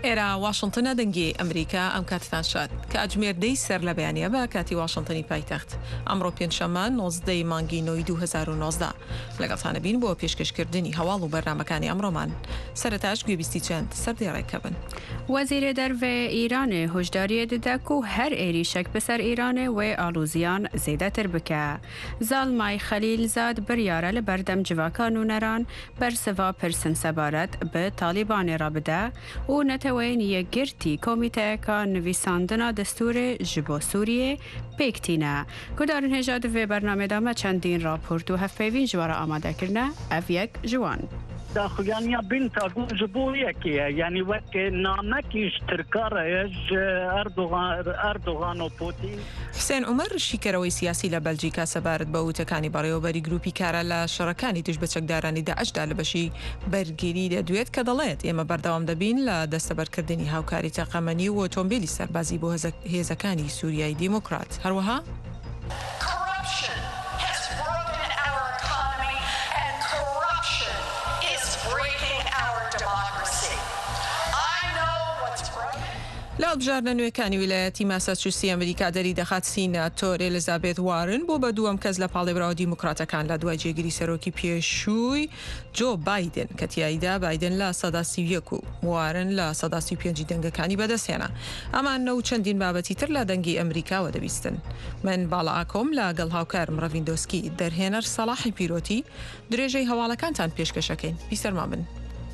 ئێرە واشنگتنە دەنگی ئەمریکا ئەم کاتتان شاد کە ئەجمێر دەی سەر لە بەیانە بە کاتی واشنگتنی پایتەخت ئەمڕۆ پێنجشەممە 19 مانگی نۆی 2019 لەگەڵتانە بین بۆ پێشکەشکردنی هەواڵ و بەرنامەکانی ئەمڕۆمان سەرەتاش گوێبیستی چەند سەردێڕێکە بن. وەزیرە دەرێ ئیرانê هۆشداریە دەدا و هەر عێریشێک بەسەر ئیرانê wê alûziyan zêdetir bike. Zalmay Xelîlzad biryare li berdem civaka nûneran bersiva pirsin sebaret bi Talîbanê re bide û netewên yekgirtî komîteyeka nivîsandina destûrê ji bo Sûriyê pêktîne. Guhdarên hêja di vê bernamê de me çendîn raport û hevpeyvîn ji wara amadekirine ev yek ji wan. داخليانيا بنتا جبويكية يعني وك نامكيش تركارج أردوغان وبوتين. حسين عمر شیکەرەوەی سیاسی لە بەلجیکا سەبارەت بە وتەکانی بەڕێوەبەری گروپی کارە لە شەڕەکانی دژ بە چەکدارانی داعشدا لە بەشی بەرگیری دەدوێت کە دەڵێت ئێمە بەردەوام دەبین لە دەستەبەرکردنی هاوکاری تەقەمەنی و ئۆتۆمبیلی سەربازی بۆ هێزەکانی سووریایی دیموکرات. هەروەها لە هەڵبژاردنە نوێەکانی ویلایەتی ماساچوسی ئەمریکا دەری دەخات سیناتۆر ئێلیزابێت وارن بۆ بە دووەم کەس لە پاڵێبراوە دیموکراتەکان لە دوای جێگیری سەرۆکی پێشووی جۆ بایدن کە تیایدا بایدن لە 131 و وارن لە 135 دەنگەکانی بەدەستهێنا. ئەمان نە و چەندین بابەتی تر لە دەنگی ئەمریکاوە دەبیستن. من باڵا ئاکۆم لەگەڵ هاوکارم ڕەڤیندۆسکی دەرهێنەر سەلاحی پیرۆتی درێژەی هەواڵەکانتان پێشکەشەکەین. بیسەرما بن.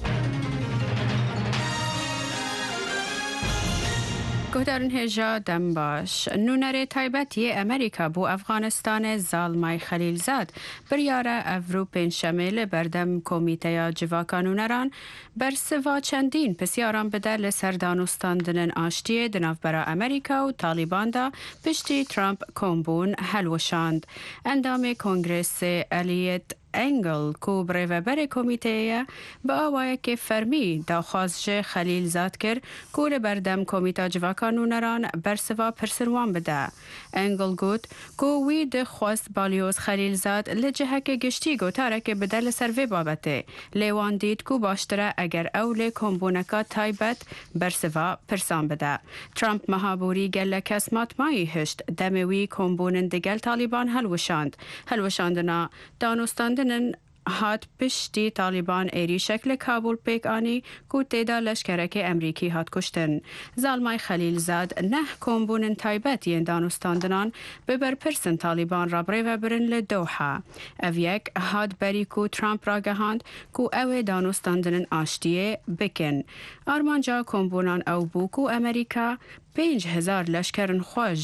گهدارن هێژا دەم باش نونەرێ تایبەتی ئەمریکا بۆ ئەفغانستانê Zalmay Xelîlzad biryare ev rû pênçemê li berdem komîteya civaka nûneran bersiva çendîn pisyaran bide li ser danûstandinên aştiyê di navbera Amerîka û Talîban da piştî Trump kombûn helweşand. Endamê Kongresê Eliot Engel ku birêveberê komîteyê bi awayekê fermî daxwaz ji Xelîlzad kir ku li berdem komîta civaka nûneran bersiva pirsên wan bide. Engel got ku wî dixwast Balyoz Xelîlzad li cihekê giştî gotarekê bide li ser vê babetê. Lê wan dît ku baştir e eger ew lê kombûneka taybet bersiva pirsan bide. Trump mehaborî gelek kes matmayî hişt demê wî kombûnin digel Talîban helweşandina danûstandin هات پشتی طالبان عێریشێک لە کابول پێک ئانی کو تێدا لەشکەرەکەی ئەمریکی هات کوشتن. زالمای خەلیلزاد نەح کۆمبوونن تایبەت یەن دانوستاندنان ببەر پرسن طالبان ڕابڕێوە برن لە دۆحە. ئەڤ یەک هات بەری کو ترامپ ڕاگەهاند کو ئەوێ دانوستاندنن ئاشتیێ بکن. ئارمانجا کۆمبوونان ئەو بوو کو ئەمریکا 5,000 لەشکەرن خۆش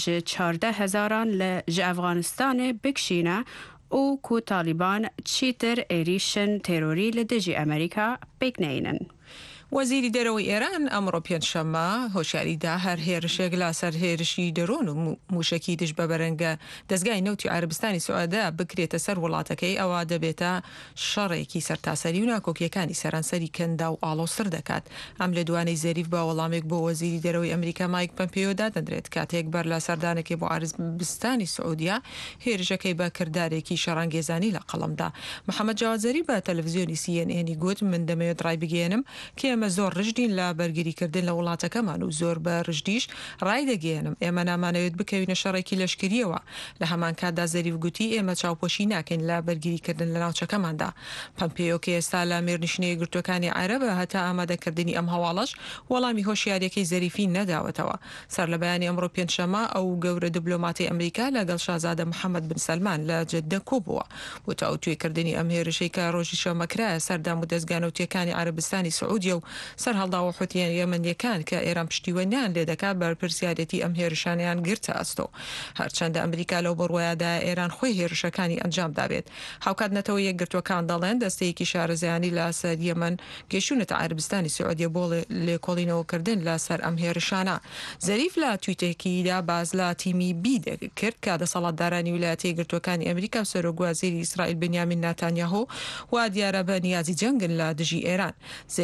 14,000 لە ژە ئەفغانستانê بکشینە و کو طالبان چیتر عێریشن تێرۆری لە دژی ئەمریکا پێکنینن. وەزیری دەرەوەی ئێران ئەمڕۆ پێنجشەممە هۆشیاریدا هەر هێرشێک لا سەر هێرشی دەرۆن و موشکی دژ بە بەرەنگە دەستگای نەوتی عەربستانی سوعەدا بکرێتە سەر وڵاتەکەی ئەوە دەبێتە شەڕێکی سەرتاسەری و ناکۆکیەکانی سەرانسەری کەندا و ئاڵۆسر دەکات. ئەم لە دوانەی زەریف بە وەڵامێک بۆ وەزیری دەرەوەی ئەمریکا مایک پەمپیۆدا دەدرێت کاتێک بەر لە سەردانێکی بۆ عەربستانی سعودیا هێرشەکەی بە کردارێکی شەڕانگێزانی لە قەڵەمدا. محەممەد جاوازەری بە تەلەڤیزیۆنی CNN گوت من دەمەوێت ڕای بگەێنم کە ئێمە زۆر ڕژدین لە بەرگریکردن لە وڵاتەکەمان و زۆر بە ڕژدیش ڕای دەگەێنم ئێمە نامانەوێت بکەوینە شەڕێکی لەشکریەوە. لە هەمان کاتدا زەریف گوتی ئێمە چاوپۆشی ناکەین لە بەرگریکردن لە ناوچەکەماندا. پەمپیۆ کە ئێستا لە مێرنشینەیە گرتوەکانی عەرەبە هەتا ئامادەکردنی ئەم هەواڵەش وەڵامی هۆشیاریەکەی زەریفی نەداوەتەوە. سەر لە بەیانی ئەمڕۆ پێنجشەممە ئەو گەورە دیبلۆماتی ئەمریکا لەگەڵ شازادە محەممەد بن سەلمان لە جەددە کۆبووە بۆ تاو توێکردنی ئەم هێرشەی کە ڕۆژی شەمەکرایە سەردام و دەستگانەوتیەکانی عەربستانی سعودیە و سەر هەڵداوە حوتیان یەمەنیەکان کە ئێران پشتیوانیان لێ دەکات بەرپرسیارەتی ئەم هێرشانیان گرتە ئەستۆ. هەرچەندە ئەمریکا لەو بڕوایەدا ئێران خۆی هێرشەکانی ئەنجام دابێت. هاوکاتنەتەوە یەکگرتوەکان دەڵێن دەستەیەکی شارەزایانی لە سەر یەمەن گەشتونەتە عەربستانی سعودیە بۆ لێکۆڵینەوەکردن لە سەر ئەم هێرشانە. زەریف لە تویتێکیدا باز لە تیمی بی کرد کە دەسەڵاتدارانی ویلایەتە یەکگرتوەکانی ئەمریکا و سەرۆکوەزیری ئیسرائیل بنیامین ناتانیاهۆ وا دیارە بە نیازی جەنگن لە دژی ئێران. زەریف گوتی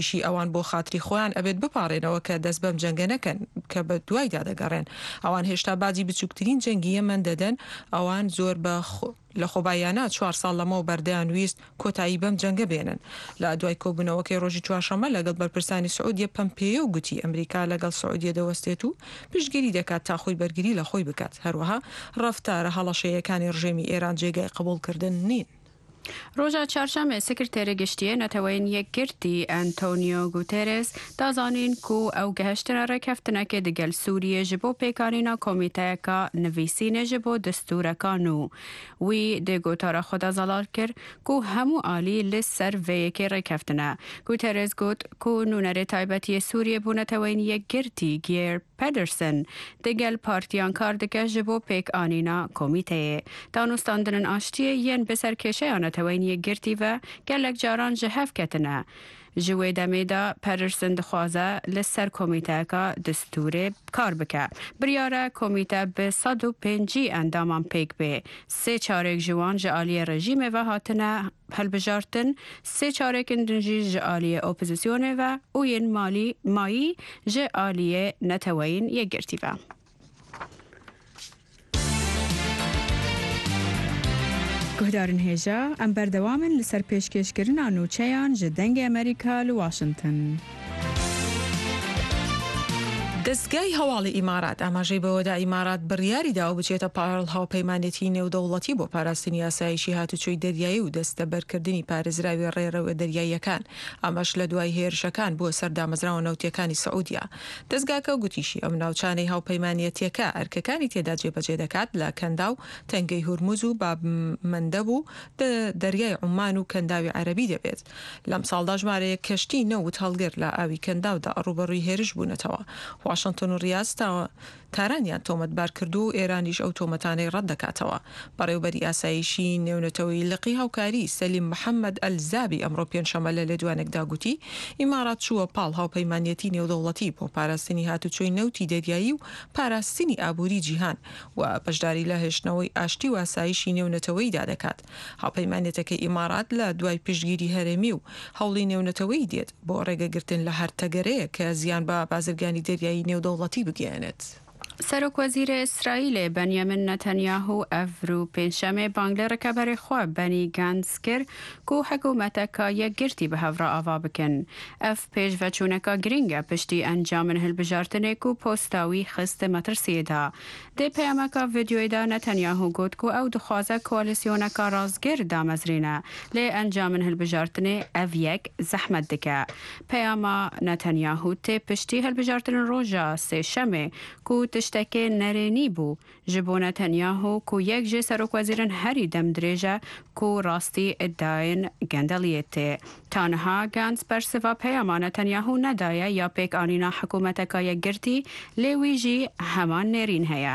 ئەویشی ئەوان بۆ خاتری خۆیان ئەبێت بپارێنەوە کە دەست بەم جەنگە نەکەن کە بە دوایدا دەگەڕێن. ئەوان هێشتا باجی بچووکترین جەنگی یەمەن دەدەن. ئەوان زۆر لە خۆبایانە 4 ساڵ لەمەوە بەردەیان ویست کۆتایی بەم جەنگە بێنن. لە دوای کۆبوونەوەکەی ڕۆژی چوارشەممە لەگەڵ بەرپرسانی سعودیە پەمپێیە و گوتی ئەمریکا لەگەڵ سعودیە دەوەستێت و پشتگیری دەکات تا خۆی بەرگری لە خۆی بکات. هەروەها ڕەفتارە هەڵەشەیەکانی ڕژێمی ئێران جێگای قبولکردن نین. ڕۆژە چارشەمێ سکرتێرە گشتیە نەتەوەین یەکگرتی ئەنتۆنیۆ گوتێرس دازانین کو ئەو گەهشتنە ڕێکەفتنەکە دەگەل سووریە ji بۆ پێکانینا کۆمیتەیەکە نڤیسینە ji بۆ دەستورەکان و وی دێگۆتارە خۆدا زەڵال کرد کو هەموو ئالی لە سەر vەیەکێ ڕێکەفتنە. گوتێرس گوت کو نونەرێ تایبەتیە سووریە بوو نەتەوەین یەکگرتی گێر پەدرسن دەگەل پارتیان کار دەکە ji بۆ پێکانینا کۆمیتەیە. دانوستاندنن ئاشتیە یەن بەسەر کێشەیان نەتەوەین یەکگرتیڤە gelek caran ji hev ketine. Ji wê demê de Pedersen dixwaze li ser komîteyeka destûrê kar bike. Biryare komîte bi 105 endaman pêk bê. 3 çarek ji wan ji aliyê rejîmê ve hatine helbijartin, 3 çarekin din jî ji aliyê opozisyonê ve û yên mayî ji aliyê neteweyîn yekgirtîve. گهدارن هێژە ئەم بەردەوامن لەسەر پێشکەشکردنا نوچەیان ji dengê ئەمریکا li Washington. دەستگای هەواڵی ئیمارات ئاماژەی بەوەدا ئیمارات بڕیاریدا و بچێتە پاڵ هاوپەیمانێتی نێودەوڵەتی بۆ پاراستنی یاسایشی هاتوچۆی دەریایی و دەستە بەرکردنی پارێزراوی ڕێڕەوە دەریاییەکان. ئەمەش لە دوای هێرشەکان بۆ سەردامەزراوە نەوتیەکانی سعودیا. دەستگاکە گوتیشی ئەم ناوچانەی هاوپەیمانەتیەکە ئەرکەکانی تێدا جێبەجێ دەکات لە کەندا و تەنگەی هورموز و بابمەندەب و دەریای عومان و کەنداوی عەرەبی دەبێت. لەم ساڵدا ژمارەیە کەشتی نەوت هەڵگر لە ئاوی کەنداودا ڕوبەڕووی هێرش بوونەتەوە. واشنگتن و ریاض تارانیان تۆمەتبار کردو و ئێرانیش ئەو تۆمەتانەی ڕەت دەکاتەوە. بەڕێوبەری ئاسایشی نێونەتەوەی لقی هاوکاری سەلیم محەممەد ئەلزابی ئەمڕۆ پێنجشەممە لە لێدوانێکدا گوتی ئیمارات چووە پاڵ هاوپەیمانەتی نێودەوڵەتی بۆ پاراستنی هاتوچۆی نەوتی دەریایی و پاراستنی ئابووری جیهان و بەشداری لە هێشتنەوەی ئاشتی و ئاسایشی نێونەتەوەیدا دەکات. هاوپەیمانێتەکەی ئیمارات لە دوای پشتگیری هەرێمی و هەوڵی نێونەتەوەی دێت بۆ ڕێگەگرتن لە هەر تەگەرەیە کە زیان بە بازرگانی دەریایی نێودەوڵەتی بگەێنێت. سەرۆکوەزیرە ئیسرائیلێ بەنیامین نەتەنیاهو ئەڤرو پێنجشەمێ بانگلە ڕێکەبەری خوا بەنی گانس کرد کو حکوومەتەکە یەکگرتی بە هەڤرا ئاوا بکەن. ئەف پێشڤەچوونەکە گرنگە پشتی ئەنجامن هەلبژارتنێک و پۆستاوی خستە مەترسیەدا. دێ پەیامەکە ڤیدیۆیدا نەتەنیاهو گوت کو ئەو دخوازە کۆلیسیۆنەکە ڕازگر دامەزرینە لێ ئەنجامن هەلبژارتنێ ئەڤ یەک زەحمەت دکە. پەیامە نەتەنیاهو تێ پشتی هەلبژارتن ڕۆژە سێشەمێ کو تشتێکێ نەرێنی بوو ji bo Netanyahu ku yek jê serokwezirin herî dem dirêje ku rastî iddiayên gendeliyê tê. Tanha Gantz bersiva peyama Netanyahu nedaye ya pêkanîna hikûmeteka yekgirtî lê wî jî heman nêrîn heye.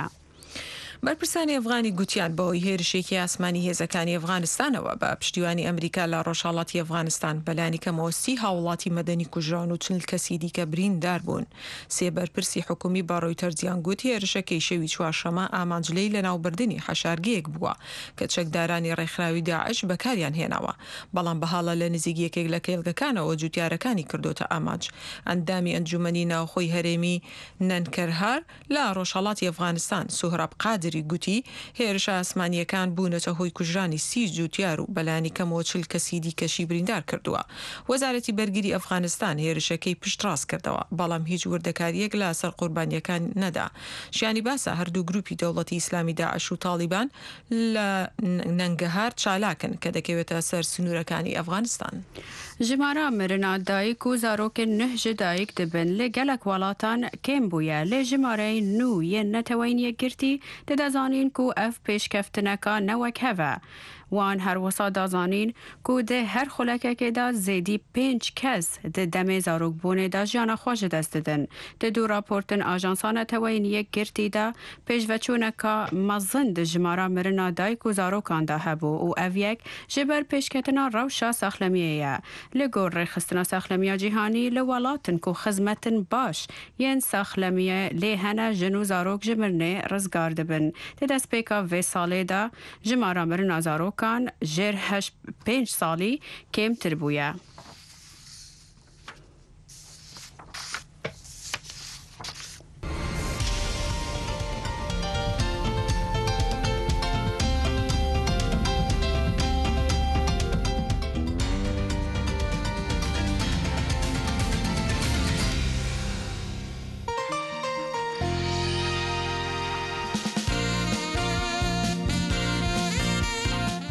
بەرپرسانی ئەفغانی گوتیان بەوەی هێرشێکی ئاسمانی هێزەکانی ئەفغانستانەوە بە پشتیوانی ئەمریکا لە ڕۆژهەڵاتی ئەفغانستان بەلانی کەمەوە 30 هاوڵاتی مەدەنی کوژران و 40 کەسی دیکە بریندار بوون. سێ بەرپرسی حکومی بە ڕۆیتەرزیان گوتی هێرشەکەی شەوی چوارشەمە ئامانجلەی لە ناوبردنی حەشارگەیەک بووە کە چەکدارانی ڕێکخراوی داعش بەکاریان هێناوە. بەڵام بەهاڵە لە نزیگیەکێک لە کێڵگەکانەوە جوتیارەکانی کردوتە ئاماج. ئەندامی ئەنجومەنی ناوخۆی هەرێمی نەنکەرهار لە ڕۆژهەڵاتی ئەفغانستان سوهراب قادری گوتی هێرشە ئاسمانیەکان بوونەتە هۆی کوژرانی 30 جوتیار و بەلانی کەمەوە 40 کەسی دیکەشی بریندار کردووە. وەزارەتی بەرگری ئەفغانستان هێرشەکەی پشتڕاست کردەوە بەڵام هیچ وردەکاریەک لە سەر قوربانیەکان نەدا. شیانی باسە هەردوو گروپی دەوڵەتی ئیسلامی داعش و تالیبان لە نەنگەهار چالاکن کە دەکەوێتە سەر سنوورەکانی ئەفغانستان. ژمارە مرنا دایک و زارۆکن نه ji dayik dibin lê gelek welatan kêm bûye lê jimareyê nû yên neteweyîn yekgirtî didezanîn ku ev pêşkeftineka newek heve. Wan her wisa dazanîn ku di her xulekekê de zêdî 5 kes di demê zarokbûnê de jiyana xwe ji dest didin. Di dû raportin ajansa neteweyîn yekgirtî de pêşveçûneka mezin di jimara mirina dayik û zarokan de hebû û ev yek ji ber pêşketina rewşa sexlemiyê ye. Li gor rêxistina sexlemiya cîhanî li welatin ku xizmetin baş yên sexlemiyê lê hene jin û zarok ji mirinê rizgar dibin. Di destpêka vê salê de jimara mirina zarok kan jêr 5 salî kêmtir bûye.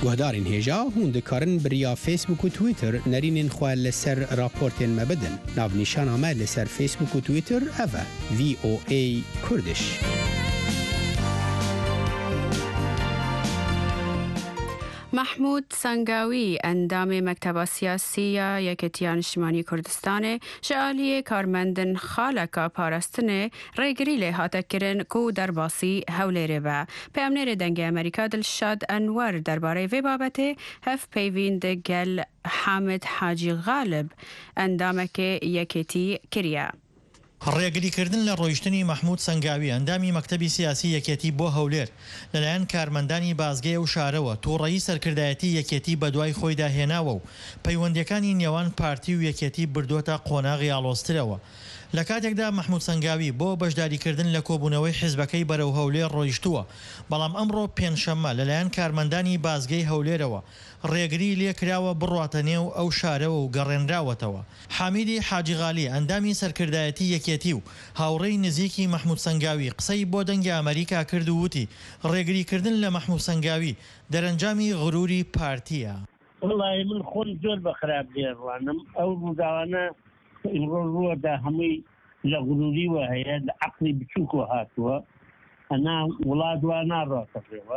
گهدارین هیجا هون دکارن بریا فیسبوک و تویتر نرینین خواه لسر راپورتین مبدن. ناو نیشان آمد لسر فیسبوک و تویتر اوه VOA کردش. محمود سنگاوی اندام مکتب سیاسی یکتیان شمالی کردستان شعالی کارمندن خالکا پارستن ریگری لحاته کرن کو در باسی هولیره و پیامنیر دنگ امریکا دلشاد انور درباره وی بابته هف پیویند گل حامد حاجی غالب اندامک یکتی کریا. ڕێگریکردن لە ڕۆیشتنی مەحموود سەنگاوی ئەندامی مەکتەبی سیاسی یەکێتی بۆ هەولێر لەلایەن کارمەندانی بازگەی و شارەوە تووڕەیی سەرکردایەتی یەکێتی بەدوای خۆی داهێناوە و پەیوەندیەکانی نێوان پارتی و یەکێتی بردوۆتە قۆناغی ئاڵۆزترەوە. لە کاتێکدا مەحموود سەنگاوی بۆ بەشداریکردن لە کۆبوونەوەی حیزبەکەی بەرەو هەولێر ڕۆیشتووە، بەڵام ئەمڕۆ پێنجشەممە لەلایەن کارمەندانی بازگەی هەولێرەوە ڕێگری لێکراوە بڕواتە نێو ئەو شارەوە و گەڕێنراوەتەوە. حامیدی حاجی غالی ئەندامی سەرکردایەتی یەکێتی و هاوڕێی نزیکی مەحموود سەنگاوی قسەی بۆ دەنگی ئەمریکا کرد و وتی ڕێگریکردن لە مەحموود سەنگاوی دەرەنجامی غروری پارتیە. وڵی من خۆم زۆر بە خراپ لێڕوانم ئەو ڕووداوانە ڕۆدا هەمووی لە غروریوە هەیە لە عەقڵی بچووکۆ هاتووە ئەنا وڵات وا ناڕاتەڕێەوە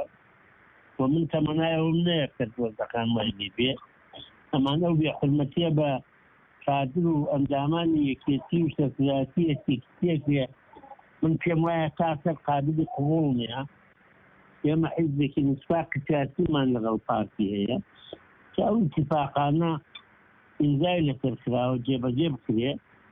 و من تەمەنایەوەم نەیە کرد وەزەکان وای بێ ئەمان ئەو بێحورمەتیە بە کادر و ئەندامانی یەکێتی و سەرکردایەتی یەکێتیەکێ من پێم وایە تاسە قابلی قبوڵ نییە. ئێمە حیزبێکی نسباقی سیاسیمان لەگەڵ پارتی هەیە کە ئەو ئیتیفاقانە ئیمزای لەسەر کراوە جێبەجێ بکرێ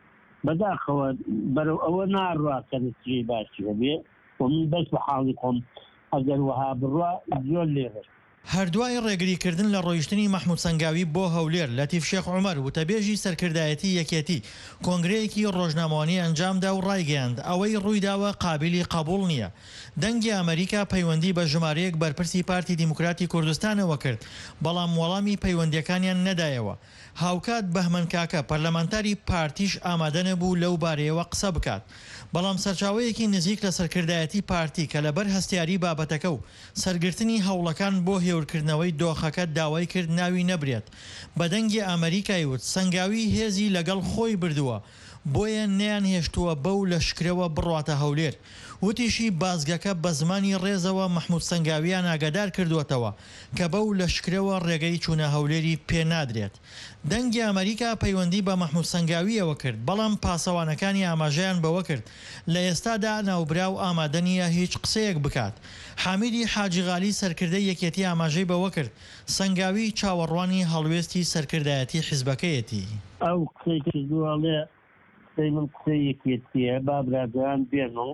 بەداخەوە بەرەو ئەوە ناڕوا کە نتیجەی باشی هەبێ و من بەس بە حاڵی خۆم ئەگەر وەها بڕوا زۆر لێرە. هەردوای ڕێگریکردن لە ڕۆیشتنی مەحموود سەنگاوی بۆ هەولێر لەتیف شێخ عومەر وتەبێژی سەرکردایەتی یەکێتی کۆنگرەیەکی ڕۆژنامەوانی ئەنجامدا و ڕایگەیاند ئەوەی ڕوویداوە قابلی قبوڵ نییە. دەنگی ئەمریکا پەیوەندی بە ژمارەیەک بەرپرسی پارتی دیموکراتی کوردستانەوە کرد، بەڵام وەڵامی پەیوەندیەکانیان نەدایەوە. هاوکات بەهمەن کاکە پەرلەمانتاری پارتیش ئامادە نەبوو لەو بارەیەوە قسە بکات، بەڵام سەرچاوەیەکی نزیک لە سەرکردایەتی پارتی کە لەبەر هەستیاری بابەتەکە و سەرگرتنی هەوڵەکان بۆ هێورکردنەوەی دۆخەکە داوای کرد ناوی نەبرێت. بە دەنگی ئەمریکای وت سەنگاوی هێزی لەگەڵ خۆی بردووە، بۆیە نەیان هێشتووە بەو لە شکرەوە بڕواتە هەولێر. وتیشی بازگەکە بە زمانی ڕێزەوە مەحموود سەنگاویان ئاگادار کردوێتەوە کە بەو لە شکرەوە ڕێگەی چوونە هەولێری پێ نادرێت. دەنگی ئەمریکا پەیوەندی بە مەحموود سەنگاویەوە کرد، بەڵام پاسەوانەکانی ئاماژەیان بەوە کرد لە ئێستادا ناوبراو ئامادە نییە هیچ قسەیەک بکات. حامیدی حاجی غالی سەرکردەی یەکێتی ئاماژەی بەوە کرد سەنگاوی چاوەڕوانی هەڵوێستی سەرکردایەتی حیزبەکەیەتی. ئەو قسەی کردووەڵێ قسەی من قسەی یەکێتیە با برادران بێنەوە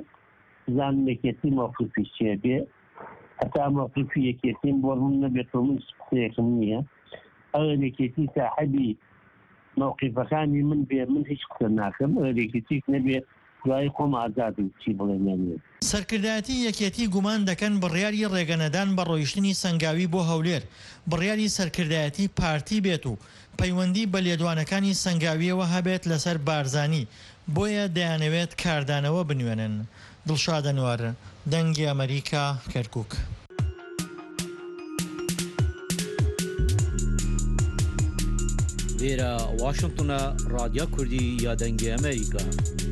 زان یەکێتی مەوقیفی چێ بێ هەتا مەوقیفی یەکێتیم بۆ ڕوون نەبێتەوە من قسەیەکم نییە. ئەو یەکێتی ساحەبی مەوقیفەکانی من بێ من هیچ قسە ناکەم، ئەو یەکێتیش نەبێت دوای خۆم ئازادم چی بڵێ. سەرکردایەتی یەکێتی گومان دەکەن بڕیاری ڕێگەنەدان بە ڕۆیشتنی سەنگاوی بۆ هەولێر بڕیاری سەرکردایەتی پارتی بێت و پەیوەندی بە لێدوانەکانی سەنگاویەوە هەبێت لەسەر بارزانی، بۆیە دەیانەوێت کاردانەوە بنوێنن. دڵشاد ئەنوار، دەنگی ئەمریکا، کەرکووک. وێرە واشنگتنە رادیۆ کوردی یا دەنگی ئەمریکا.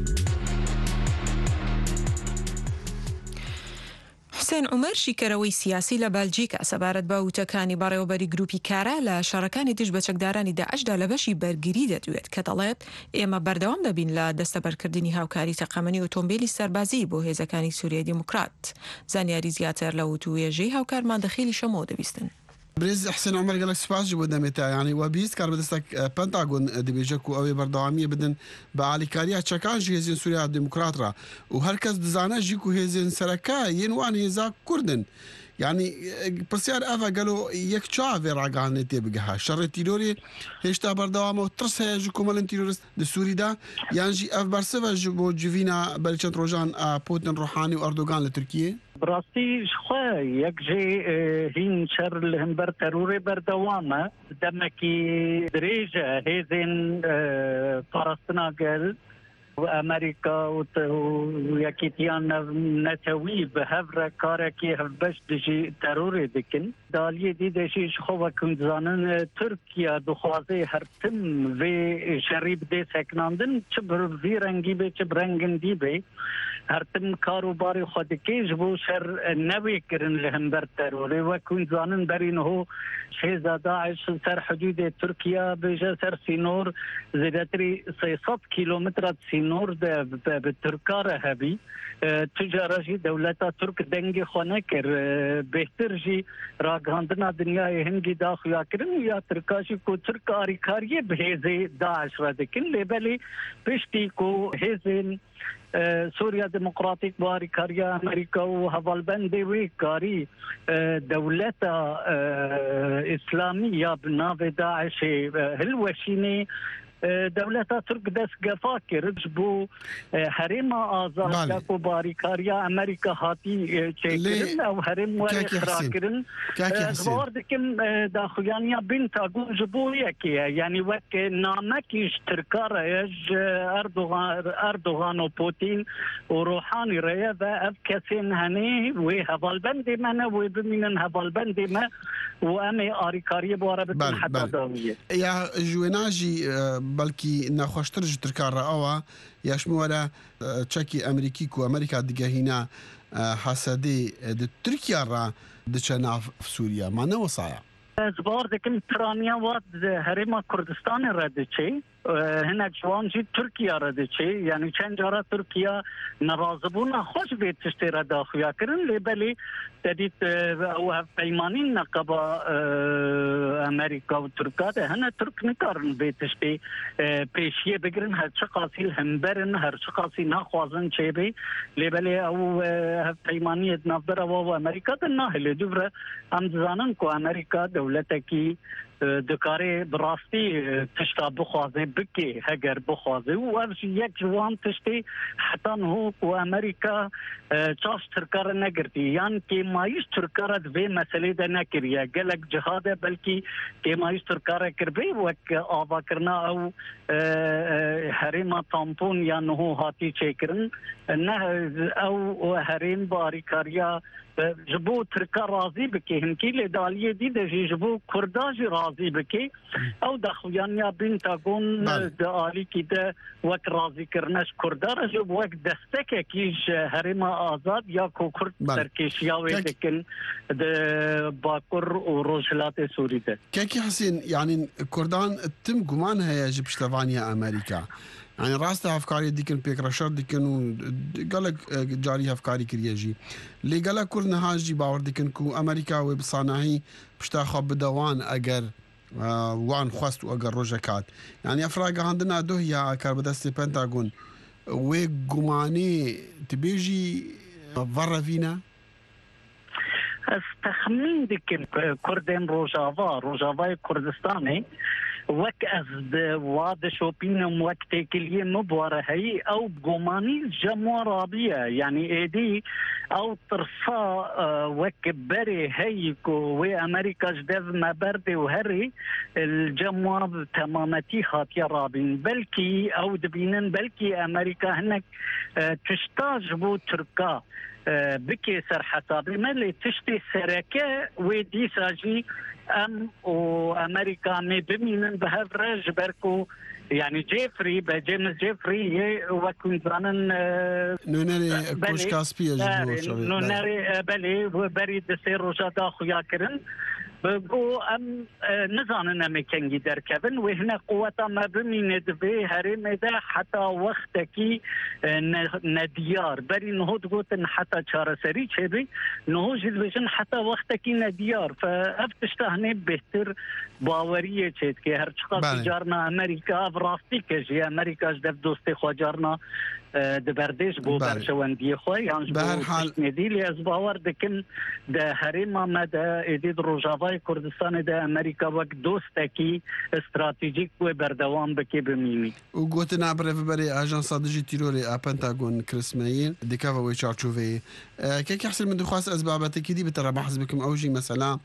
حسێن عومەر شیکەرەوەی سیاسی لە بەلجیکا سەبارەت بە وتەکانی بەڕێوەبەری گروپی کارە لە شارەکانی دژ بە چەکدارانی داعشدا لە بەشی بەرگری دەدوێت کە دەڵێت ئێمە بەردەوام دەبین لە دەستەبەرکردنی هاوکاری تەقەمەنی ئۆتۆمبیلی سەربازی بۆ هێزەکانی سووریای دیموکرات. زانیاری زیاتر لە وتوێژەی هاوکارمان دەخیلی شەمەوە دەبیستن. برز حسين عمر قال لك سباس جبو دمتا يعني وبيس كار بدستك بنتاغون دبيجك او بردواميه بدن بعالي كاريا تشكان جهزين سوريا ديمقراط را وهركز دزانا جيكو هزين سركا ينوان هزا كردن يعني برسيار افا قالوا يك تشافي راغان تيبغها شر تيروري هشتا بردوامه ترس هيجكو مال تيرورست دسوري دا يعني جي اف برسفا جبو جوفينا بلچن روجان بوتين روحاني واردوغان لتركيا براستی خواه یک جی هین شر لهمبر ترور بردوامه دمکی دریجه هیزین فلسطیناگل و امریکا و یکیتیان نتوی به هفر کارکی هفبش دجی ترور دکن دالیه دیده شیش خواه کند زانن ترکیه دخوازه هرتم و شریب ده سکناندن چه بروی رنگی به چه برنگندی به هرتم کاروباری خود کیش بو سر نوی کرن لهم بر تروره و کند زانن برین هو شیزا داعش سر حدود ترکیه بجا سر سینور زیدتری 300 کیلومتر سینور ده به ترکاره هبی تجارتی دولتا ترک دنگ خونه کر بهتر جی راگاندنا دنیای هنگی داخل کردن یا ترکاشی کو ترک آریکاری بهزه داعش را دکن لیبلی پشتی کو هزین سوریا دموکراتیک باریکاری امریکا و حوالبند وی کاری دولتا اسلامی یا بناو داعش هلوشینی دولتا ترک دست گفا کرد بو حریم آزاد کو باریکاریا امریکا هاتی چیکرن او حریم وری اخرا کرن دوار دکم داخلیانیا بنتاگون جبو یکیه یعنی وقت نامکیش ترکار اج اردوغان و پوتین و روحانی ریا و اف کسین هنی وی حوالبند منه وی بمینن حوالبند ما و امی آریکاری بواره بتن حتی داویه یا جویناجی بلکی نخوشتر جو ترکار را آوا یاشموارا چکی امریکی کو امریکا دگهینا حسدی د ترکیه را دچه ناف سوریا ما نوصایا زبار دکم ترانیا واد هرما کردستان رد چه هنگ جوانجی ترکیه رد چه یعنی چند جارا ترکیه نرازبون خوش بیت تشتی را داخویا کرن لیبلی تدید او پیمانی نقبا امریکا و ترکا ده هنه ترک نکارن بیت تشتی پیشیه بگرن هر چه قاسی همبرن هر چه قاسی نخوازن چه بی لیبلی او پیمانی نفدر و امریکا ده ناهلی دوبره هم زانن کو امریکا دولتا کی دکاره براستی تشتا بخوازه بکی هگر بخوازه و افش یک جوان تشتی حتی هو و امریکا چاش ترکار نگرتی یعنی که مایش ترکار دوی مسئله ده نکریه گلک جهاده بلکی که مایش ترکار کربی وک آوا کرنا او حریم تامپون یا نهو هاتی چیکرن نه او حریم باریکاریا جبو ترکا راضی بکی هنکی لدالیه دیده جبو کرداجی راضی بکی او دخویانیا بینتاگون دالی کی ده وک راضی کرنش کردار جب وک دستک کیش حریم آزاد یا کو کرد سرکشیاوی دکن ده باکر و روشلات سوری ده كيكي حسين يعني كردان تم قمان هي جب شتفانيا امريكا يعني راسته افكاري ديكن بيكراشر ديكن قالك جاري افكاري كريجي اللي قالك كل نهاجي باور ديكن كو امريكا وبصناعي بشتا خب بدوان اگر وان خواست واگر روجكات يعني افراغ عندنا دهيا كاربدستي بنتاغون وقماني تبيجي برا فينا استخمين ديكن كردين روجافا كردستاني وك از واد شوبينم وقت كليه مبوره هي او بقوماني جموع رابيه يعني ايدي او ترصا وك بري هي كو امريكا جدف ما برد وهري الجموع تمامتي خاطيه رابين بلكي او دبينن بلكي امريكا هناك تشتاج بو تركا بكي سر حسابي ملي تشتي سركه ودي ساجي ام وامريكا مي بمينن بهفرج بركو يعني جيفري بجيمس جيفري وكن زانن نونري كوش كاسبيا نونري بلي بريد سير روجادا خويا كرن بو ام نزانن امكانجي دركبن وهنا قوتا ما بمين دبي هرم ده حتى وقتكي نديار بري نهود قوتن حتى چارسري چبي نهو جلوجن حتى وقتكي نديار فافتشتهني بهتر باوريه چيت كي هر چقا جارنا امريكا براستي كجي امريكا جدف دوستي خو جارنا دبردش بو برشوندی خواه یعنی بو ندیلی از باور دکن ده حریم ما ده ایدید روجاوای کردستان ده امریکا وقت دوستکی استراتیجیک و بردوام بکی بمینی و گوتنا برای آژانس صادجی تیروری پنتاگون کرسمایی دکاوا و چارچوبی که حسن من دخواست اسبابات کدی بتر بحث بكم اوجي مثلا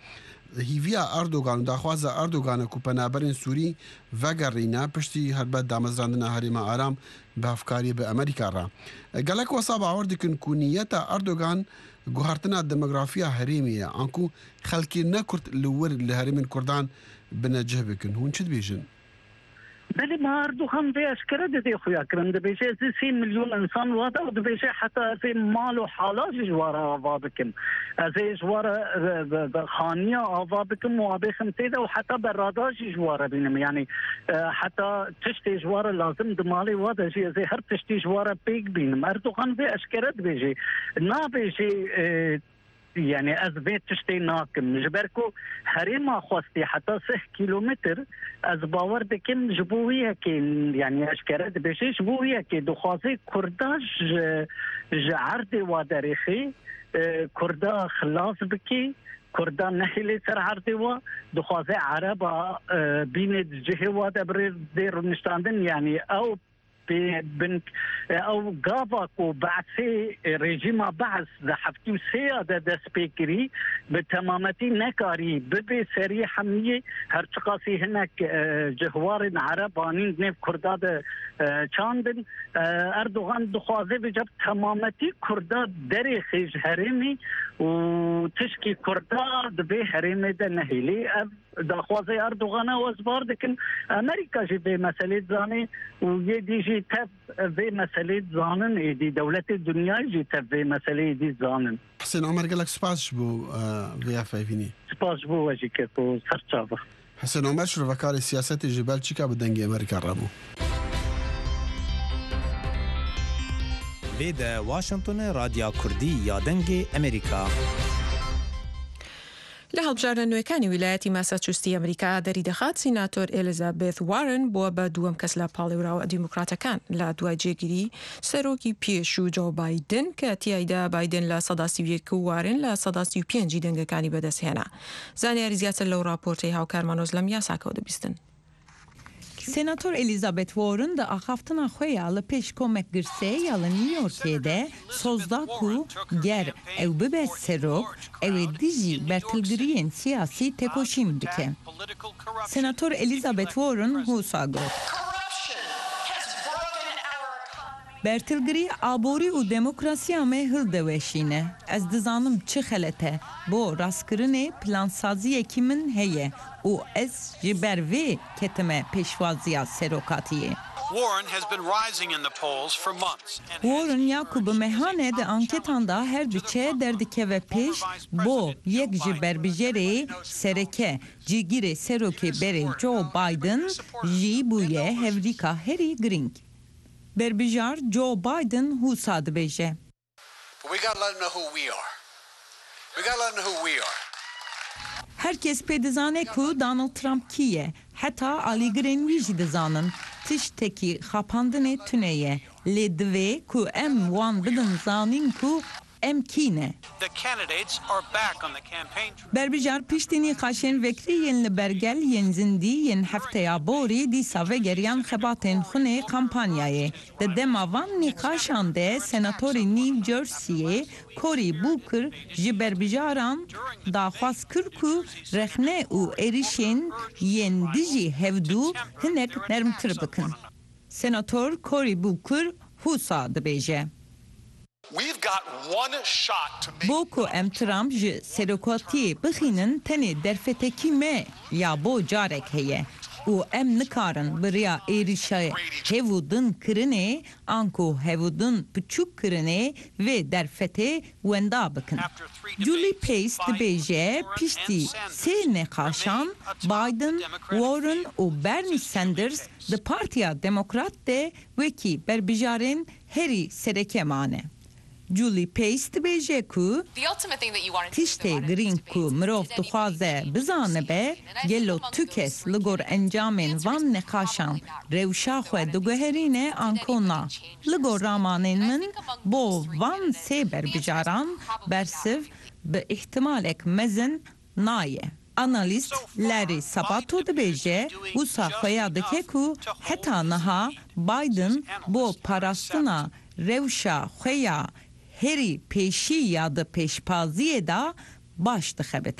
هیویا ئەردۆگان و داخوازە ئەردۆگانە و پەنابەرین سووری ڤەگەڕینە پشتی هەربەت دامەزراندنە هەرێمە ئارام بە ئەفکاری بە ئەمریکاڕا گەلک وەسا باوەڕ دکن کو نیەتە ئەردۆگان گوهارتنا دموگرافیا هەرێمیە ئەنکو خەڵکی نەکورد لەوەر لە هەرێمین کوردان بنەجه بکن هون چت بێژن بله ما اردوغان به اشکره ده خویا کرن ده بیشه 30 میلیون انسان واده و ده بیشه حتی از مال و حالاج جواره آوا بکن از جواره خانیه آوا بکن و آبیخم تیده و حتی براداج جواره بینم یعنی حتی تشتی جواره لازم دمالی واده جی از هر تشتی جواره پیگ بینم اردوغان به اشکره ده بیشه نا بیشه يعني از بيت تشتي ناكم جبركو هريما خوستي حتى 6 كيلومتر از باور دكم جبوية كي يعني اشكرت بشي جبوية كي دخوازي كرداج عرضي وداريخي كردا خلاص بكي كردا نحيلي سر عرضي و دخوازي عربا بين جهة ودابر دير نشتاندن يعني او بنك او قابك وبعثي ريجيما بعث ذحفتي سيادة دسبيكري بتمامتي نكاري ببي سري حمية هرتقاسي هناك جهوار عربانين نيف كرداد چاندن اردوغان دخوازي بجب تمامتي كرداد دري خيج هرمي وتشكي كرداد بي هرمي ده نهيلي دخوازي اردوغان وزبار دكن امريكا جي بي مسألة زاني ويدي جي تب في مسألة زانن ايدي دولة الدنيا جي تب في مسألة دي زانن حسين عمر قالك سباس بو فيها فايفيني سباس بو وجي كتو سرچابه حسين عمر شو فكار سياسة الجبال چيكا بدنجي امريكا رابو ليدا واشنطن راديو كردي يا دنجي امريكا لە هەڵبژارە نوێەکانی ویلایەتی ماساچوستی ئەمریکا دەریدەخات سیناتۆر ئێلیزابێت وارن بووە بە دووەم کەس لە پاڵێوراوە دیموکراتەکان لە دوای جێگیری سەرۆکی پێشوو جۆ بایدن کە تیایدا بایدن لە 31 و وارن لە 35 دەنگەکانی بەدەستهێنا. زانیاری زیاتر لەو راپۆرتەی هاوکارمانۆز لەم یاساکەوە دەبیستن. سناتور الیزابت وارن da axaftina xwe ya li pêş komek girsê ya li New Yorkê de sozda ku ger ew bibe serok ew ê dijî bertilgiriyên siyasî têkoşîn bike. Senator Elizabeth Warren hûsa got. Bertilgirî aborî û demokrasiya me hildeweşîne. Ez dizanim çi xelete bo rastkirinê plansaziyekî min heye û ez ji ber vê ketime pêşwaziya serokatiyê. Warren ya ku bi mehanê di anketan da her diçe derdikeve pêş bo yek ji berbijerê sereke cîgirê serokê berê Joe Biden jî bûye hevrîka herî giring. Berbijar Joe Biden hûsa dibêje. Herkes pê dizane ku Donald Trump kî ye. Heta alîgirên wî jî dizanin. Tiştekî xapandinê tune ye. Lê divê ku em wan bidin zanîn ku em kî ne. Berbijar piştînî xaşên vekrî yên li bergel yên zindî yên hefteya borî dîsa vegeriyan xebatên xunê kampanyayê. Di dema van nîqaşan de senatorê New Jerseyê Cory Booker ji berbijaran daxwaz kir ku rexne û êrişên yên dijî hevdû hinek nermtir bikin. Senator Cory Booker hûsa dibêje. Bo ku em Trump ji serokatiyê bixînin tenê derfetekî me ya bo carek heye û em nikarin biriya êrişa hevûdin kirinê an ku hevûdin piçûk kirinê vê derfetê wenda bikin. Julie Pace dibêje piştî sê nexaşan Biden, Warren û Bernie Sanders di Partiya Demokrat de wekî berbijarên herî sereke mane. Julie Pace dibêje ku tiştê girîng ku mirov dixwaze bizane be gelo tu kes li gor encamên van nexaşan rewşa xwe diguherîne ankona. Li gor ramanên min bo van sê berbijaran bersiv bi ihtimalek mezin naye. Analîst Larry Sabato dibêje wisa xweya dike ku heta niha Biden bo parastina rewşa xweya herî pêşî ya di pêşpaziyê da baş dixebite.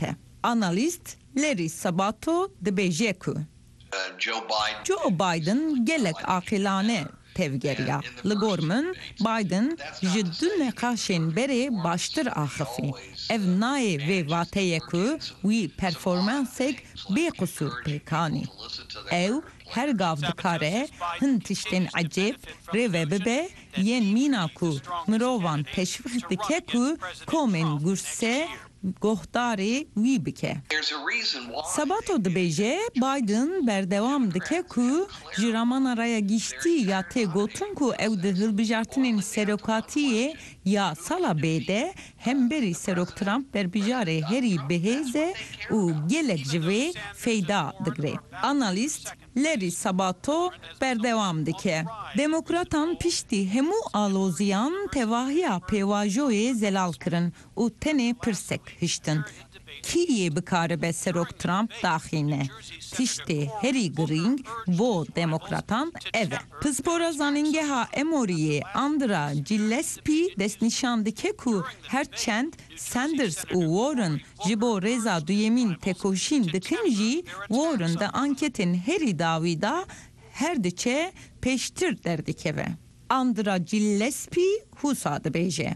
ئانالیست لێری سەباتۆ دەبێژێ ku Joe Biden gelek aqilane tevgeriya. Li gor min Biden ji du neqaşên berê baştir axifî. Ev nayê vê vateyê ku wî performansek bêqusûr pêkanî. Ew her gav dikare hin tiştên ecêb rêve bibe yên mîna ku mirovan teşvîq dike ku komên gurse gohdarê wî bike. Sebato dibêje Biden berdewam dike ku ji ramana raya giştî ya tê gotin ku ew di hilbijartinên serokatiyê ya sala bêde hemberî Serok Trump berbijarê herî bihêze û gelek ji vê feyda digre. Analîst Larry Sabato berdewam dike. Demokratan piştî hemû aloziyan tevahiya pêvajoyê zelal kirin û tenê pirsek hiştin. Kîyê bikaribe Serok Trump daxîne. Tiştê herî giring bo demokratan ev e. Pispora zanîngeha Emoryê Andra Gillespie destnîşan dike ku herçend Sanders û Warren ji bo rêza duyemîn tekoşîn dikin jî Warren de anketên herî dawî da her diçe pêştir derdikeve. Andra Gillespie hûsa dibêje.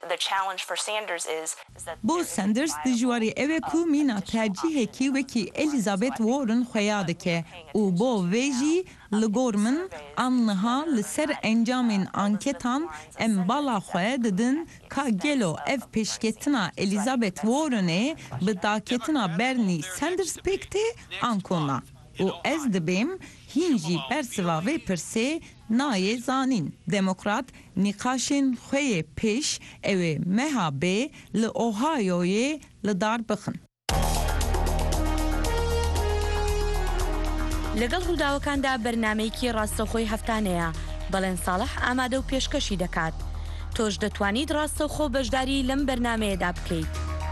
Bo Sanders dijwarî ev e ku mîna tercihekî wekî Elizabeth Warren xweya dike û bo vê jî li gor min anniha li ser encamên anketan em bala xwe didin ka gelo ev pêşketina Elizabeth Warrenê bi daketina Bernie Sanders pêk tê an kona. û ez dibêm hîn jî bersiva vê pirsê nayê zanîn. Demokrat nîqaşên xwe yê pêş ew ê meha bê li Ohioyê li dar bixin. لەگەڵ ڕووداوەکاندا بەرنامەیەکی ڕاستەوخۆی هەفتانەیە بەڵێن ساڵح ئامادە و پێشکەشی دەکات. تۆش دەتوانیت ڕاستەوخۆ بەشداری لەم بەرنامەیەدا بکەیت.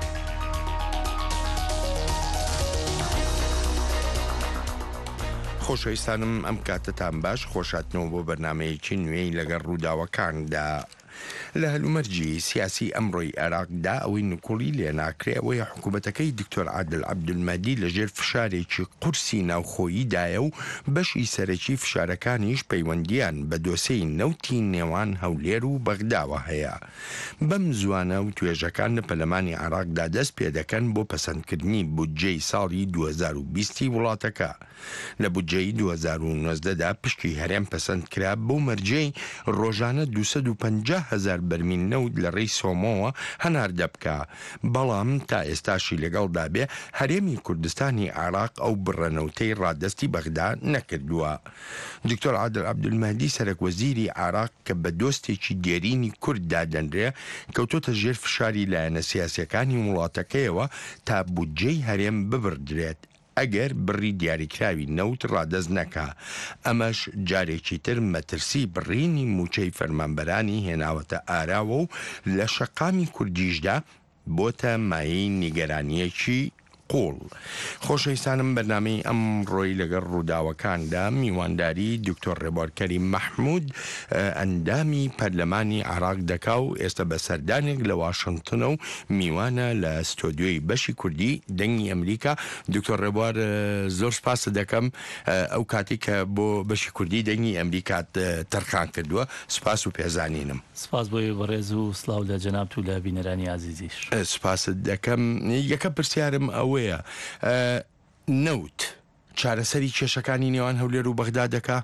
خۆشەویستانم ئەم کاتتان باش خۆشاتنەوە بۆ بەرنمەیەکی نوێی لەگەڵ ڕووداوەکاندا. لە هەلومەرجی سیاسی ئەمڕۆی عێراقدا ئەوەی نکوڵی لێ ناکرێ ئەوەیە حکوومەتەکەی دکتۆر عادل عەبدولمەدی لەژێر فشارێکی قورسی ناوخۆییدایە و بەشی سەرەکی فشارەکانیش پەیوەندیان بە دۆسەی نەوتی نێوان هەولێر و بەغداوە هەیە. بەم زوانە و توێژەکان لە پەرلەمانی عێراقدا دەست پێ دەکەن بۆ پەسەندکردنی بودجەی ساڵی 2020 وڵاتەکە. لە بودجەی 2019دا پشتی هەرێم پەسەند کرا بۆ مەرجەی ڕۆژانە 250,000 بەرمیل نەوت لە ڕێی سۆمەوە هەنار دەبکە. بەڵام تا ئێستاشی لەگەڵدا بێ هەرێمی کوردستانی عێراق ئەو بڕەنەوتەی ڕادەستی بەغدا نەکردووە. دکتۆر عادل عەبدولمەدی سەرۆکوەزیری عێراق کە بە دۆستێکی دێرینی کورد دادەنرێ کەوتۆتە ژێر فشاری لایەنە سیاسیەکانی وڵاتەکەیەوە تا بودجەی هەرێم ببردرێت ئەگەر بڕی دیاریکراوی نەوت ڕادەست نەکا. ئەمەش جارێکی تر مەترسی بڕینی موچەی فەرمانبەرانی هێناوەتە ئاراوە و لە شەقامی کوردیشدا بۆتە مایەی نیگەرانیەکی قوڵ. خۆشەویستانم بەرنامەی ئەمڕۆی لەگەڵ ڕووداوەکاندا میوانداری دکتۆر ڕێبوارکەری مەحموود ئەندامی پەرلەمانی عێراق دەکا و ئێستا بە سەردانێک لە واشنگتنە و میوانە لە ستۆدیۆی بەشی کوردی دەنگی ئەمریکا. دکتۆر ڕێبوار زۆر سپاس دەکەم ئەو کاتی کە بۆ بەشی کوردی دەنگی ئەمریکات تەرخان کردووە. سپاس و پێزانینم. سپاس بۆی بەڕێز و سڵاو لە جەنابت و لە بینەرانی عەزیزیش. سپاست دەکەم. یەکە پرسیارم ئەوەیە نەوت چارەسەری کێشەکانی نێوان هەولێر و بەغدا دەکا؟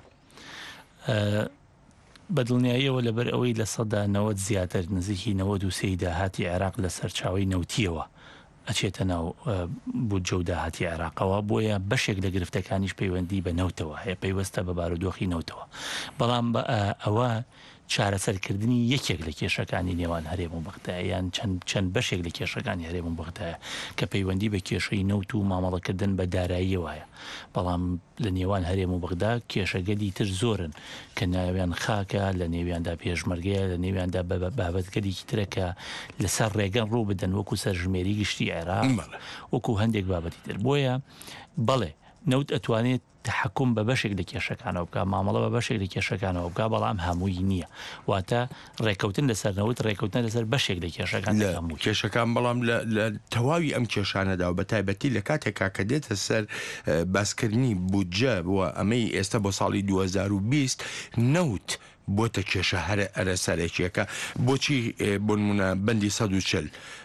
بەدڵنیاییەوە لەبەر ئەوەی لە سەدا 90 زیاتر نزیکی 93 داهاتی عێراق لە سەرچاوی نەوتیەوە ئەچێتە ناو بودجە و داهاتی عێراقەوە بۆیە بەشێک لە گرفتەکانیش پەیوەندی بە نەوتەوە هەیە پەیوەستە بە بارودۆخی نەوتەوە. بەڵام ئەوە چارەسەرکردنی یەکێک لە کێشەکانی نێوان هەرێم و بەغدایە یان چەند بەشێک لە کێشەکانی هەرێم و بەغدایە کە پەیوەندی بە کێشەی نەوت و مامەڵەکردن بە داراییەوەیە. بەڵام لە نێوان هەرێم و بەغدا کێشەگەلی تر زۆرن کە ناویان خاکە، لە نێویاندا پێشمەرگەیە، لە نێویاندا بابەتگەلێکی ترەکە لەسەر ڕێگەن ڕوو بدەن وەکو سەرژمێری گشتی عێراق وەکو هەندێک بابەتی تر. بۆیە بەڵێ نەوت ئەتوانێت تحکم بە بەشێک لە کێشەکانەوە بکە مامەڵە بە بەشێک لە کێشەکانەوە بکە بەڵام هەمووی نییە واتە ڕێکەوتن لەسەر نەوت ڕێکەوتن لەسەر بەشێک لە کێشەکان هەموو کێشەکان بەڵام لە تەواوی ئەم کێشانەدا و بە تایبەتی لە کاتێکا کە دێتە سەر باسکردنی بودجە بووە ئەمەی ئێستا بۆ ساڵی 2020 نەوت بۆتە کێشە هەرە ئەرە سەرێکیەکە بۆچی بۆ نمونە بەندی 140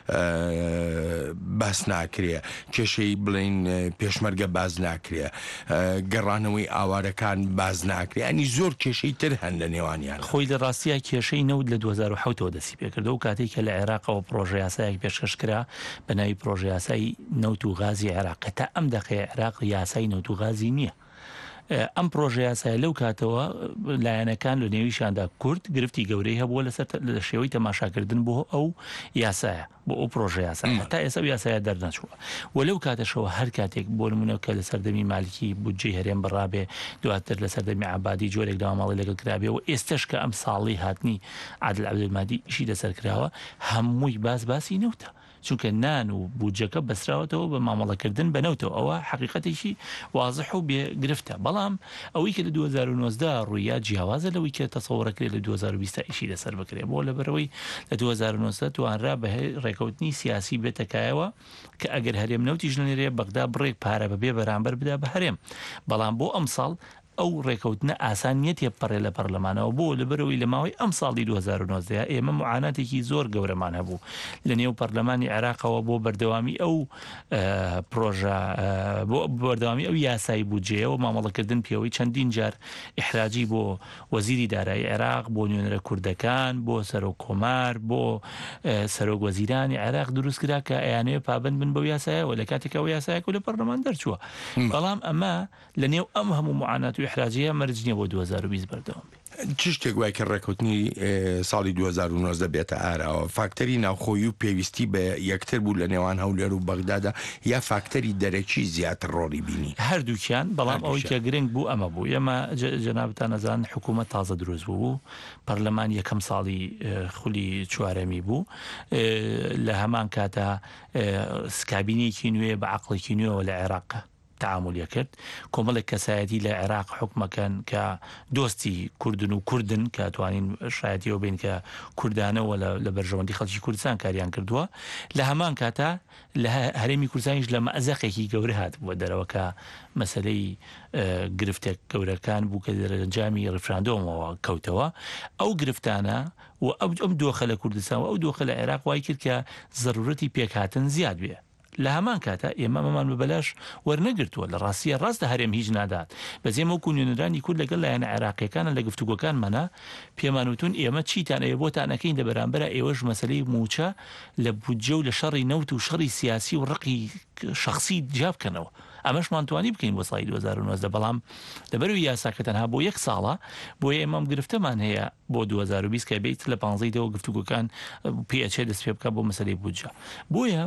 باس ناکرێ کێشەی بڵین پێشمەرگە باز ناکرێ گەڕانەوەی ئاوارەکان باز ناکرێ ئەنی زۆر کێشەی تر هەن لە نێوانیان خۆی لە ڕاستیە کێشەی نەوت لە 2010 دەسی پێکردە و کاتێک کە لە عێراقەوە پرۆژە یاسایەک پێشکەشکرا بە ناوی پرۆژە یاسای نەوت و غازی عێراق تا ئەم دەقەیە عێراق یاسای نەوت و غازی نییە ئەم پرۆژە یاسایە لەو کاتەوە لایەنەکان لە نێویشاندا کورد گرفتی گەورەی هەبووە لەسەر لە شێوەی تەماشاکردن بۆ ئەو یاسایە بۆ ئەو پرۆژە یاسایە تا ئێستا یاسایە دەرنەچووە و لەو کاتەشەوە هەر کاتێک بۆ نمونە کە لە سەردەمی مالکی بودجەی هەرێم بڕابێ دواتر لە سەردەمی عەبادی جۆرێک داواماڵی لەگەڵ کرابێ و ئێستش کە ئەم ساڵی هاتنی عادل عەبدولمادی ئیشی لەسەر کراوە هەمووی باسی نەوتە چونکە نان و بودجەکە بەسراوەتەوە بە مامەڵەکردن بەنەوتەوە ئەوە حقیقەتێکی وازح و بێگرفتە بەڵام ئەوەی کە لە 2019 ڕوویا جیاوازە لەوەی کە تەسەوڕەکرێت لە 2020 ئیشی لەسەر بکرێ بۆ لەبەرەوەی لە 2019 توانرا بە ڕێکەوتنی سیاسی بێتەکایەوە کە ئەگەر هەرێم نەوتیش لەنێرێ بەغدا بڕێک پارە بەبێ بەرامبەر بدا بە هەرێم بەڵام بۆ ئەم ساڵ ئەو ڕێکەوتنە ئاسان نیە تێپەڕێ لە پەرلەمانەوە بۆ لەبەرەوەی لە ماوەی ئەم ساڵی 2019 ئێمە معاناتێکی زۆر گەورەمان هەبوو لە نێو پەرلەمانی عێراقەوە بۆ بەردەوامی ئەو پرۆژە بۆ بەردەوامی ئەو یاسایی بودجەیەوە مامەڵەکردن پێوەی چەندین جار ئیحراجی بۆ وەزیری دارایی عێراق بۆ نوێنەرە کوردەکان بۆ سەرۆک کۆمار بۆ سەرۆک وەزیرانی عێراق دروستکرا کە ئەیانەوێ پابند بن بەو یاسایەوە لە کاتێکەوە یاسایەک لە پەرلەمان دەرچووە بەڵام ئەمە لە نێو ئەم هەموو معانات احراجیه مرجنیه بۆ 2020 بەردەوام چ شتێک وای کە ڕێکەوتنی ساڵی 2019 بێتە ئارەوە فاکتەری ناوخۆیی و پێویستی بە یەکتر بوو لە نێوان هەولێر و بەغدادا یا فاکتەری دەرەکی زیاتر ڕۆڵی بینی هەردووکیان بەڵام ئەوەی کە گرنگ بوو ئەمە بوو ئێمە جەنابتان نەزان حکوومەت تازە دروست بوو پەرلەمان یەکەم ساڵی خولی چوارەمی بوو لە هەمان کاتە سکابینێکی نوێ بە عەقڵێکی نوێەوە لە عێراق تعامل کرد کۆمەڵێک کەسایەتی لە عێراق حکومەکەن کە دۆستی کوردن و کوردن کە توانین شایەتیەوە بین کە کوردانەوە لە بەرژەوەندی خەڵکی کوردستان کاریان کردووە لە هەمان کاتە لە هەرێمی کوردستانیش لە مەئزەقێکی گەورە هات بووە دەرەوە کە مەسەلەی گرفتێک گەورەکان بوو کە دەرەنجامی ڕفراندۆمەوە کەوتەوە ئەو گرفتانە و ئەم دۆخە لە کوردستان و ئەو دۆخە لە عێراق وای کرد کە ضرورەتی پێکهاتن زیاد بێ لە هەمان کاتە ئێمە مەمان بەبەلاش وەرنەگرتووە لە ڕاستیە ڕاستە هەرێم هیچ نادات بەزێمە و نوێنەرانی کورد لەگەڵ لایەنە عێراقیەکانە لە گفتوگۆکانمانە پێمانوتون ئێمە چیتان ئێوە بۆتانەکەین لە بەرامبەرە ئێوەش مەسەلەی موچە لە بودجە و لە شەڕی نەوت و شەڕی سیاسی و ڕقی شخصی جابکەنەوە ئەمەشمانتوانی بکەین بۆ ساڵی 2019 بەڵام لەبەروی یاساکە تەنها بۆ یەک ساڵە بۆ ئێمەم گرفتەمان هەیە بۆ 2020 کە بێت لە 15 دەوە گفتوگۆکان پێچێ دەست پێ بکە بۆ مەسەلەی بودجە بۆیە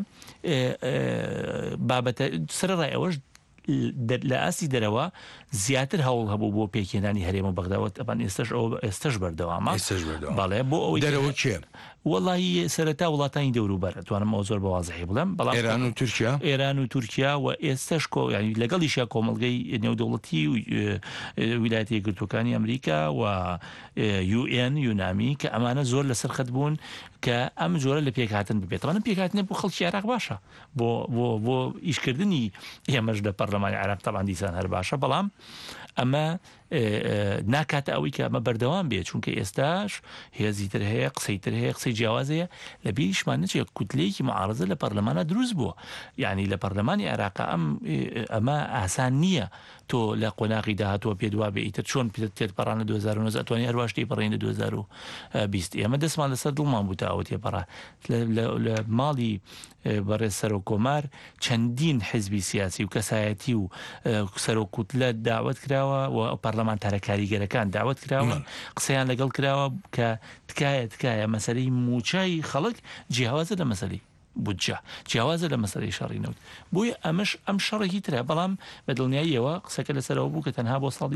بابەتە سەرڕای ئەوەش لە ئاسی دەرەوە زیاتر هەوڵ هەبوو بۆ پێکێنانی هەرێمە بەغداوە ئەبان ئێستش بەردەوامە بەڵێ بۆ ئەوەی دەرەوە چێ وڵی سەرەتا وڵاتانی دەوروبەرە توانم ئەو زۆر بەوازحی بڵێم بەڵام ئێران و تورکیا و ئێستش ینی لەگەڵیشیا کۆمەڵگەی نێودەوڵەتی و ویلایەتە یەکگرتووەکانی ئەمریکا و UN یونامی کە ئەمانە زۆر لەسەر خەت بوون کە ئەم جۆرە لە پێکهاتن ببێتەوە پێکهاتنە بۆ خەڵکی عێراق باشە بۆ ئیشکردنی ئێمەش لە پەرلەمانی عێراق تەبان دیسان هەر باشە بەڵام ئەمە ناکاتە ئەوەی کە ئەمە بەردەوام بێت چونکە ئێستاش هێزی تر هەیە قسەی تر هەیە قسەی جیاوازەیە لە بیریشمان نەچێت کوتلەیەکی معارەزە لە پەرلەمانە دروست بووە یعنی لە پەرلەمانی عێراق ئەمە ئاسان نییە تۆ لە قۆناغی داهاتوە پێدوا بێ ئیتر چۆن تێپەڕان لە 2009 توانی هەروەش تێپەڕین لە 2020 ئێمە دەستمان لەسەر دڵمان بوو تا ئەوە تێپەڕا لە ماڵی بەڕێز سەرۆک کۆمار چەندین حزبی سیاسی و کەسایەتی و سەرۆک کوتلە داوت کراوە و پەرلەمانتارە کاریگەرەکان داوت کراوە قسەیان لەگەڵ کراوە کە تکایە مەسەلەی موچای خەڵک جیاوازە لە مەسەلەی بودجە جیاوازە لە مەسەلەی شەڕی نەوت بۆیە ئەمەش ئەم شەڕێکی ترە بەڵام بە دڵنیاییەوە قسەکە لەسەرەوە بوو کە تەنها بۆ ساڵی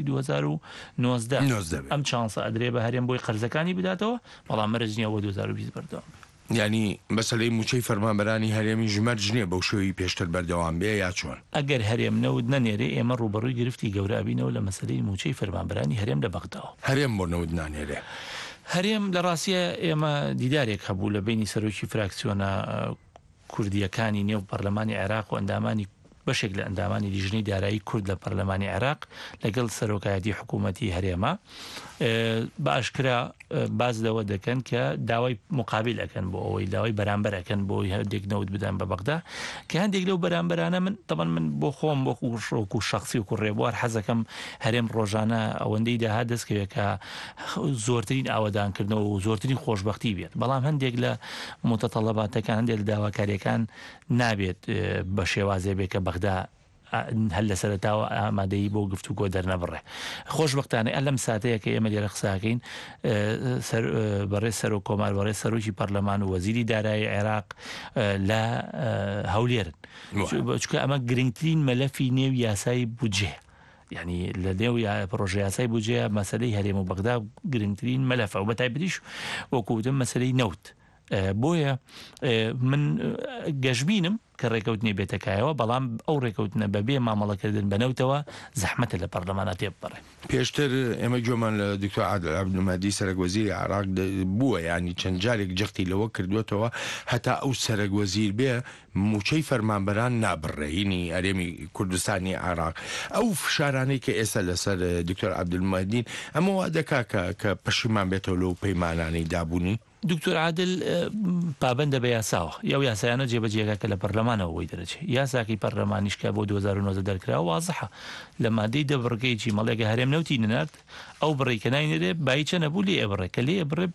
2019 ئەم چانسە ئەدرێ بە هەرێم بۆی قەرزەکانی بداتەوە بەڵام مەرج نییە بۆ 2020 بەردەوام ینی مەسلەی موچەی فەرمانبەرانی هەرێمی ژمەرج نییە بەو شێوی پێشتر بەردەوام بێ یا چۆن ئەگەر هەرێم نەود نەنێرێ ئێمە ڕوبەڕووی گرفتی گەورابینەوە لە مەسلەی موچەی فەرمانبەرانی هەرێم لە بەغداوە هەرێم بۆ نەود نانێرێ هەرێم لە ڕاستیە ئێمە دیدارێک هەبوو لە بینی سەرۆکی فراکسیۆنە کوردیەکانی نێو پەرلەمانی عێراق و ئەندامانی بەشێک لە ئەندامانی لیژنەی دارایی کورد لە پەرلەمانی عێراق لەگەڵ سەرۆکایەتی حکوومەتی هەرێمە باشکرا باز لەوە دەکەن کە داوای مقابل ئەەکەن بۆ ئەوەی داوای بەرامبەر ئەەکەن بۆی هەندێک نەوت بدەن بە بەغدا کە هەندێک لەو بەرامبەرانە من تەبەن من بۆ خۆم بۆ شۆک و شخصی و کوڕێبوار حەزەکەم هەرێم ڕۆژانە ئەوەندەی داها دەستکەوێت کە زۆرترین ئاوەدانکردنەوە و زۆرترین خۆشببختی بێت بەڵام هەندێک لە متەتەڵەباتەکان هەندێک لە داواکاریەکان نابێت بە شێوازێ بێت کە بەغدا هەل لە سەرتاوە ئامادەی بۆ گفتوگۆ دەرنەبڕێ خۆشببختانە ئەلەم ساتەیە کە ئێمە لێرە قساکەین بەڕێز سەر و کۆمار بەڕێز سەرۆکی پەرلەمان و وەزیری دارایی عێراق لە هەولێرن چکە ئەمە گرنگترین مەلەفی نێو یاسای بودجێ یعنی لە نێو پرۆژه یاسای بودجێ مەسلەی هەرێم و بەغدا گرنگترین مەلەفە و بەتایبەتیش وەکوتم مەسلەی نەوت بۆیە من گەشببینم کە ڕێکەوتنی بێتەکایەوە بەڵام ئەو ڕێکەوتنە بەبێ مامەڵەکردن بەنەوتەوە زەحمەتە لە پەرلەمانە تێ بپەڕێ پێشتر ئێمە گوێمان لە دکتۆر عادل عەبدولمەهدی سەرۆکوەزیری عێراق بووە ینی چەند جارێک جەختی لەوە کردوێتەوە هەتا ئەو سەرۆکوەزیر بێ موچەی فەرمانبەران نابڕێینی هەرێمی کوردستانی عێراق ئەو فشارانەی کە ئێستا لەسەر دکتۆر عەبدولمەهدین ئەمە وا دەکا کە پەشیمان بێتەوە لەو پەیمانانەی دابوونی دکتۆر عادل پابندە بە یاساوە یا یاسایانە جێبەجێگا کە لە پەرلەمانەوەی دەرەچێت یاساکی پەرلەمانیشکە بۆ 2009 دەرکرا وازحە لە مادەی دەبڕگەیکی مەڵێگە هەرێم نەوتی نەنارد ئەو بڕێکە ناینێرێ بایچە نەبوو لێ ئەبڕێ کە لێ بڕێ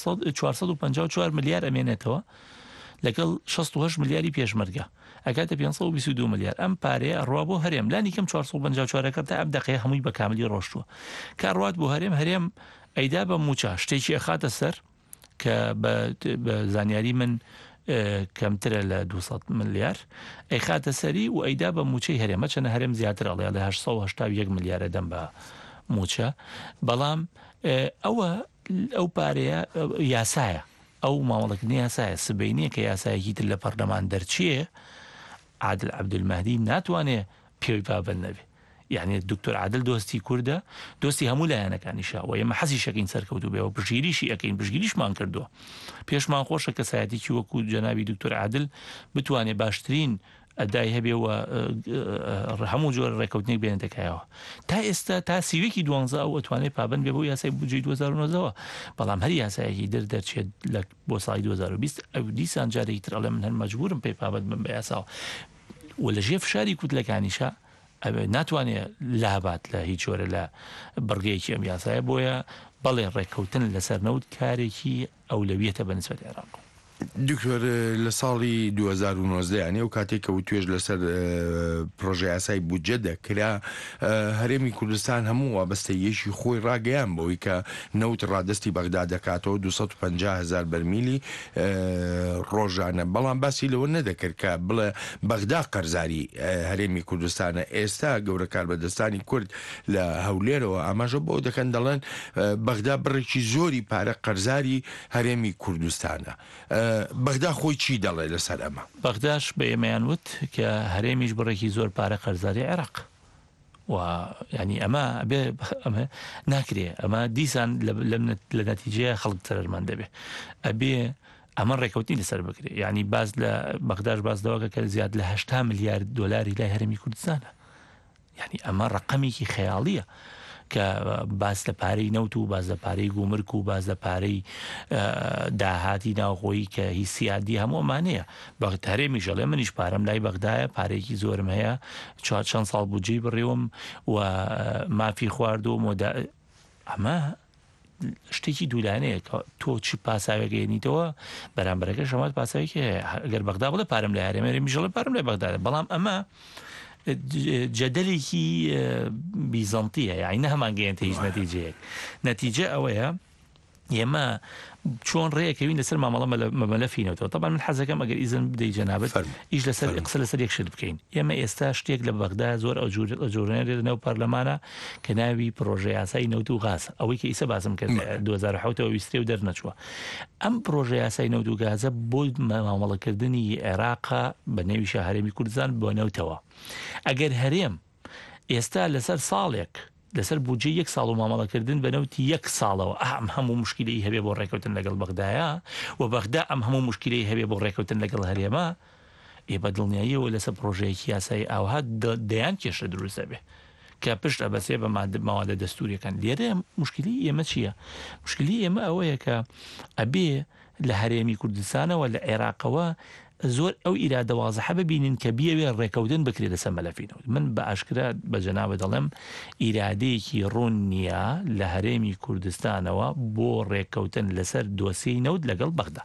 454 ملیار ئەمێنێتەوە لەگەڵ 68 ملیاری پێشمەرگە ئەکاتە 522 ملیار ئەم پارەیە ئەڕوا بۆ هەرێم لانی کەم 454 تا ئەم دەقەیە هەمووی بە کاملی ڕۆشتووە کاڕوات بۆ هەرێم ئەیدا بە موچە شتێکی ئەخاتە سەر کە بە زانیاری من کەمترە لە 200 ملیار ئەی خاتە سەری و ئەیدا بە موچەی هەرێمە چەنە هەرێم زیاتر ئەڵێ لە 881 ملیارە دەم بە موچە بەڵام ئەو پارەیە یاسایە ئەو مامەڵەکردنی یاسایە سبەینیە کە یاسایەکی تر لە پەرلەمان دەرچیە عادل عەبدولمەهدی ناتوانێ پێوی پابند نەبێ یعنی دکتۆر عادل دۆستی کووردە دۆستی هەموو لایەنەکانیشە و ئێمە حەزی شەکەین سەرکەوتو بێەوە پشگیریشی ئەەکەین پشگیریشمان کردووە پێشمان خۆشە کەسایەتێکی وەکو جەنابی دکتۆر عادل بتوانێت باشترین ئەدای هەبێەوە هەموو جۆر ڕێکەوتنێک بێنێتەکایەوە تا ئێستا تا سیوێکی 12 ئەو ئەتوانێت پابند بێ بۆ یاسای بودجەی 2009ەوە بەڵام هەر یاسایەکی دەرچێت بۆ ساڵی 2020 ئەو دیسان جارێکی تر ئەڵێ من هەر مەجبورم پێی پابند بم بە یاساوە و لەژێر فشاری کوتلەکانیشە ناتوانێت لابات لە هیچ جۆرە لە بڕگەیەکی ئەم یاسایە بۆیە بەڵێ ڕێککەوتن لەسەر نەوت کارێکی ئەولەویەتە بە نسبەت عێراق دکتۆر لە ساڵی 2019 یانی ئەو کاتێککە و توێژ لەسەر پرۆژه یاسای بودجە دەکرا هەرێمی کوردستان هەموو وابەستەیەشی خۆی ڕاگەیان بەوەی کە نەوت ڕادستی بەغدا دەکاتەوە 250,000 بەرمیلی ڕۆژانە بەڵام باسی لەوە نەدەکرد کە بڵێ بەغدا قەرزاری هەرێمی کوردستانە ئێستا گەورە کاربەدەستانی کورد لە هەولێرەوە ئاماژە بۆ دەکەن دەڵێن بەغدا بڕێکی زۆری پارە قەرزاری هەرێمی کوردستانە بەغدا خۆی چی دەڵێ لەسەر ئەمە بەغداش بە ئێمەیان وت کە هەرێمیش بڕێکی زۆر پارە قەرزاری عێراق و ینی ئەمە ناکرێ ئەمە دیسان لە نەتیجەیە خەڵک تەرەرمان دەبێ ئەبێ ئەمە ڕێکەوتنی لەسەر بکرێ ینی باز لە بەغداش باز دەوەکە کە زیاد لە 80 میلیارد دلاری لای هەرێمی کوردستانە ینی ئەمە ڕقەمێکی خەیاڵیە کە باز لە پارەی نەوت و باز لە پارەی گومرک و باز لە پارەی داهاتی ناوخۆیی کە هیسیادی هەموومانەیە بەغت هەرێمی ژەڵێ منیش پارەم لای بەغدایە پارێکی زۆرم هەیە چەند ساڵ بودجەی بڕێوم و مافی خواردوم و ئەمە شتێکی دوولانەیە تۆ چی پاساوێگەێنیتەوە بەرامبەرەکە شەمات پاساوێکی ئەگەر بەغدا بڵێ پارەم لە هەرێمی ژەڵێ پارەم لای بەغدایە بەڵام ئەمە جەدەلێکی بیزانتیە یعنی هەمان گەیەنتە هیچ نەتیجەیەک نەتیجە ئەوەیە ئێمە چۆن ڕێەکەوین لەسەر مامەڵە مەمەلەفینەوە طبعا من حەزەکەم ئەگەر ئیزن بدەی جەنابەت ئیش لەسەر قسە لەسەر یەک شت بکەین ئێمە ئێستا شتێک لە بەغدا زۆر ئەو جۆرێنێت نەو پەرلەمانە کە ناوی پرۆژە یاسای نەوت و غاز ئەوەی کە ئیسە باسم کرد 2010ەوە ویستێ و دەرنەچووە ئەم پرۆژە یاسای نەوت و گازە بۆ مامەڵەکردنی عێراقا بە نێوی هەرێمی کوردستان بۆ نەوتەوە ئەگەر هەرێم ئێستا لەسەر ساڵێک لەسەر بودجێ 1 ساڵ و مامەڵەکردن بە نەوتی 1 ساڵەوە ئەم هەموو مشکلەی هەبێ بۆ ڕێکەوتن لەگەڵ بەغدایە و بەغدا ئەم هەموو مشکلەی هەبێ بۆ ڕێکەوتن لەگەڵ هەرێمە بە دڵنیاییەوە لەسەر پرۆژەیەکی یاسایی ئاوها دەیان کێشە دروستە بێ کە پشت ئەبەسێ بە ماوادە دەستوریەکان لێرە مشکلی ئێمە چییە؟ مشکلی ئێمە ئەوەیە کە ئەبێ لە هەرێمی کوردستانەوە لە عێراقەوە زۆر ئەو ئیرادە وازەحە ببینین کە بیاوێ ڕێکەوتن بکرێت لەسەر مەلەفینەوە من بە ئاشکرا بە جەنابە دەڵێم ئیرادەیەکی ڕوون نییە لە هەرێمی کوردستانەوە بۆ ڕێکەوتن لەسەر دۆسیەی نەوت لەگەڵ بەغدا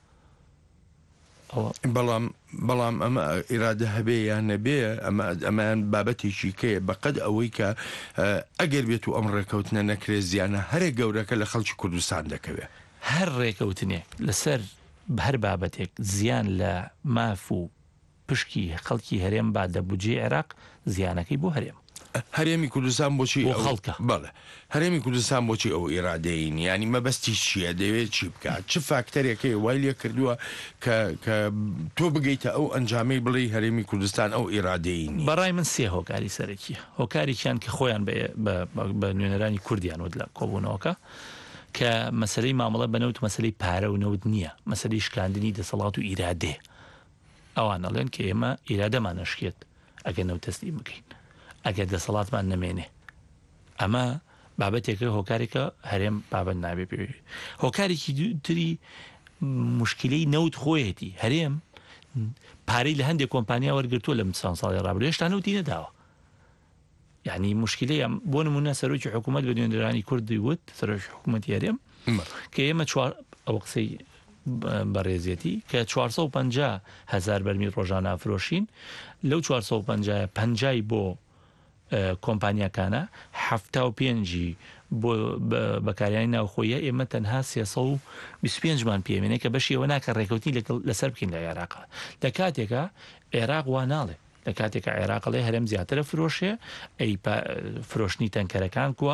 بەڵام ئەمە ئیرادە هەبێ یان نەبێ ئەمان بابەتێکی کەیە بەقەد ئەوەی کە ئەگەر بێت و ئەم ڕێکەوتنە نەکرێت زیانە هەرێ گەورەکە لە خەڵکی کوردستان دەکەوێت هەر ڕێکەوتنێک لەسەر هەر بابەتێک زیان لە ماف و پشکی خەڵکی هەرێم با دەبوجێ عێراق زیانەکەی بۆ هەرێم هەرێمی کوردستان بۆچی بۆ خەڵکە بەڵێ هەرێمی کوردستان بۆچی ئەو ئیرادەین ینی مەبەستی چییە دەوێت چی بکات چ فاکتەرێکی وای لێ کردووە کە تۆ بگەیتە ئەو ئەنجامەی بڵێ هەرێمی کوردستان ئەو ئیرادەین بەڕای من سێ هۆکاری سەرەکیە هۆکارێکیان کە خۆیان بە نوێنەرانی کوردیان ود لە کۆبوونەوەکە کە مەسلەی مامەڵە بەنەوت مەسلەی پارە و نەوت نییە مەسلەی شکاندنی دەسەڵات و ئیرادێ ئەوان ئەڵێن کە ئێمە ئیرادەمان نەشکێت ئەگەر نەوت تەسلیم بکەین ئەگەر دەسەڵاتمان نەمێنێ ئەمە بابەتێکە هۆکارێکە هەرێم بابەت نابێ پێ هۆکارێکی تری مشکلەی نەوت خۆیەتی هەرێم پارەی لە هەندێک کۆمپانیا وەرگرتووە لە چەند ساڵی ڕابردوو هێشتا نەوتی نەداوە یعنی مشکلەیە بۆ نمونە سەرۆکی حکوومەت بە نوێنەرانی کوردی وت سەرۆکی حکوومەتی هەرێم کە ئێمە ئەو قسەی بەڕێزیەتی کە 450,000 بەرمیل ڕۆژانە ئەفرۆشین لەو 450 بۆ کۆمپانیاکانە 75 بۆ بەکاریانی ناوخۆیە ئێمە تەنها 325مان پێمێنێ کە بەشی ئەوە ناکە ڕێکەوتی لەسەر بکەین لە عێراقا لە کاتێکە عێراق وا ناڵێ لە کاتێکە عێراقڵێ هەرێم زیاترە فرۆشێ ئەی فرۆشتنی تەنکەرەکان کووە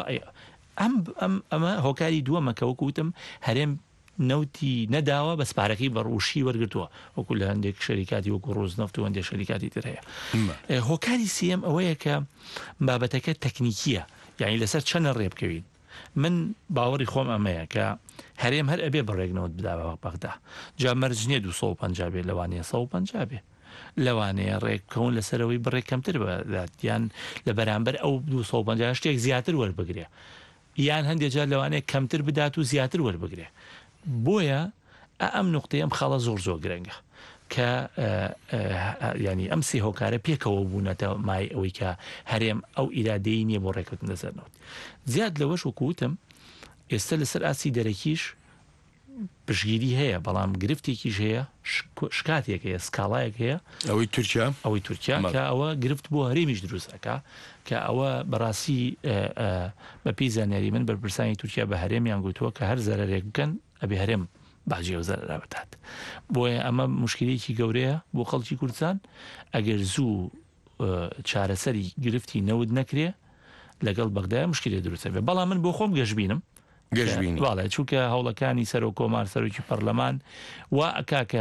ئەمە هۆکاری دووەمە کە وەکوتم هەرێم نەوتی نەداوە بە سپارەکەی بەڕوشی وەرگرتووە وەکو لە هەندێک شەریکاتی وەکو ڕۆزنەفت و هەندێک شەریکاتی تر هەیە هۆکاری سێم ئەوەیە کە بابەتەکە تەکنیکیە یعنی لەسەر چەنە ڕێبکەوین من باوەڕی خۆم ئەمەیە کە هەرێم هەر ئەبێ بەڕێکنەوت بداوە بەغدا جا مەرجنیە 250 بێ لەوانەیە 150 بێ لەوانەیە ڕێککەون لەسەرەوەی بڕێک کەمتر بەدات یان لە بەرامبەر ئەو 250 شتێک زیاتر وەربگرێ یان هەندێک جار لەوانەیە کەمتر بدات و زیاتر وەربگرێ بۆیە ئەم نقطەی ئەم خاڵە زۆر گرنگە کە ینی ئەم سێ هۆکارە پێکەوە بوونەتە مای ئەوەی کە هەرێم ئەو ئیرادەی نییە بۆ ڕێکەوتن لەسەرنەوت زیاد لەوەش وەکوتم ئێستا لەسەر ئاسی دەرەکیش پشگیری هەیە بەڵام گرفتێکیش هەیە شکاتێک هەیە سکاڵایەک هەیە ئەوەی تورکیا کە ئەوە گرفت بۆ هەرێمیش دروستەکە کە ئەوە بەڕاستی بە پێی زانیاری من بەرپرسانی تورکیا بە هەرێمیان گوتووە کە هەر زەرێک بکەن ئەبێ هەرێم باجی ئەو زەرەرا بتات بۆیە ئەمە مشکلەیەکی گەورەیە بۆ خەڵکی کوردستان ئەگەر زوو چارەسەری گرفتی نەود نەکرێ لەگەڵ بەغدایە مشکلێ دروستە بێ بەڵام من بۆ خۆم گەشتبینم باڵێ چووکە هەوڵەکانی سەر و کۆمار سەرۆکی پەرلەمان وا ئەکاکە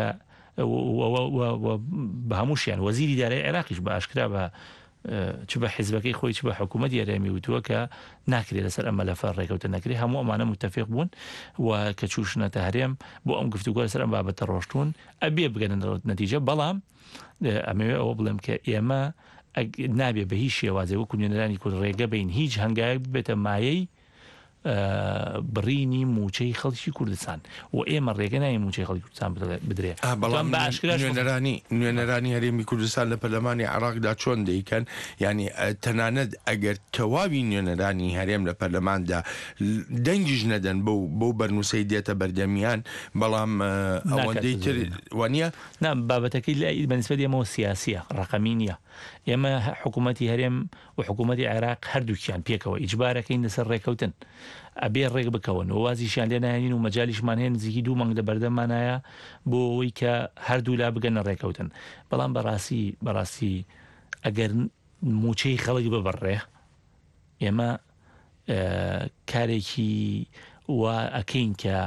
بە هەمووشیان وەزیری دارایی عێراقیش بە ئاشکرا بە چ بە حیزبەکەی خۆی چ بە حکوومەتی هەرێمی وتووە کە ناکرێت لەسەر ئەمە لەفەر ڕێکەوتن نەکرێ هەموو ئەمانە متتەفق بوون و کە چوشنەتە هەرێم بۆ ئەم گفتوگۆ لەسەر ئەم بابەتە ڕۆشتون ئەبێ بگەنن نەتیجە بەڵام ئەمەوێ ئەوە بڵێم کە ئێمە نابێ بە هیچ شێوازێ وەکو نوێنەرانی کورد ڕێگە بین هیچ هەنگایەک بێتە مایەی بڕینی موچەی خەڵکی کوردستان و ئێمە ڕێگە نایە موچەی خەڵکی کوردستان بدرێ بەڵام نوێنەرانی هەرێمی کوردستان لە پەرلەمانی عێراقدا چۆن دەیکەن ینی تەنانەت ئەگەر تەواوی نوێنەرانی هەرێم لە پەرلەماندا دەنگیش نەدەن بەو بەرنووسەی دێتە بەردەمیان بەڵام ئەوەندەی تر وانە بابەتەکەی لە بەنسبەت ئێمەوە سیاسیە ڕقەمی نییە ئێمە حکوومەتی هەرێم و حکوومەتی عێراق هەردووکیان پێکەوە ئیجبارەکەین لەسەر ڕێکەوتن ئەبێ ڕێک بکەون و وازیشیان لێ نایەنین و مەجالیشمان هەیە نزیکی 2 مانگ لە بەردەممانایە بۆ ئەوەی کە هەردوو لا بگەنە ڕێکەوتن. بەڵام بەڕاستی ئەگەر موچەی خەڵک ببڕێ ئێمە کارێکی وا ئەکەین کە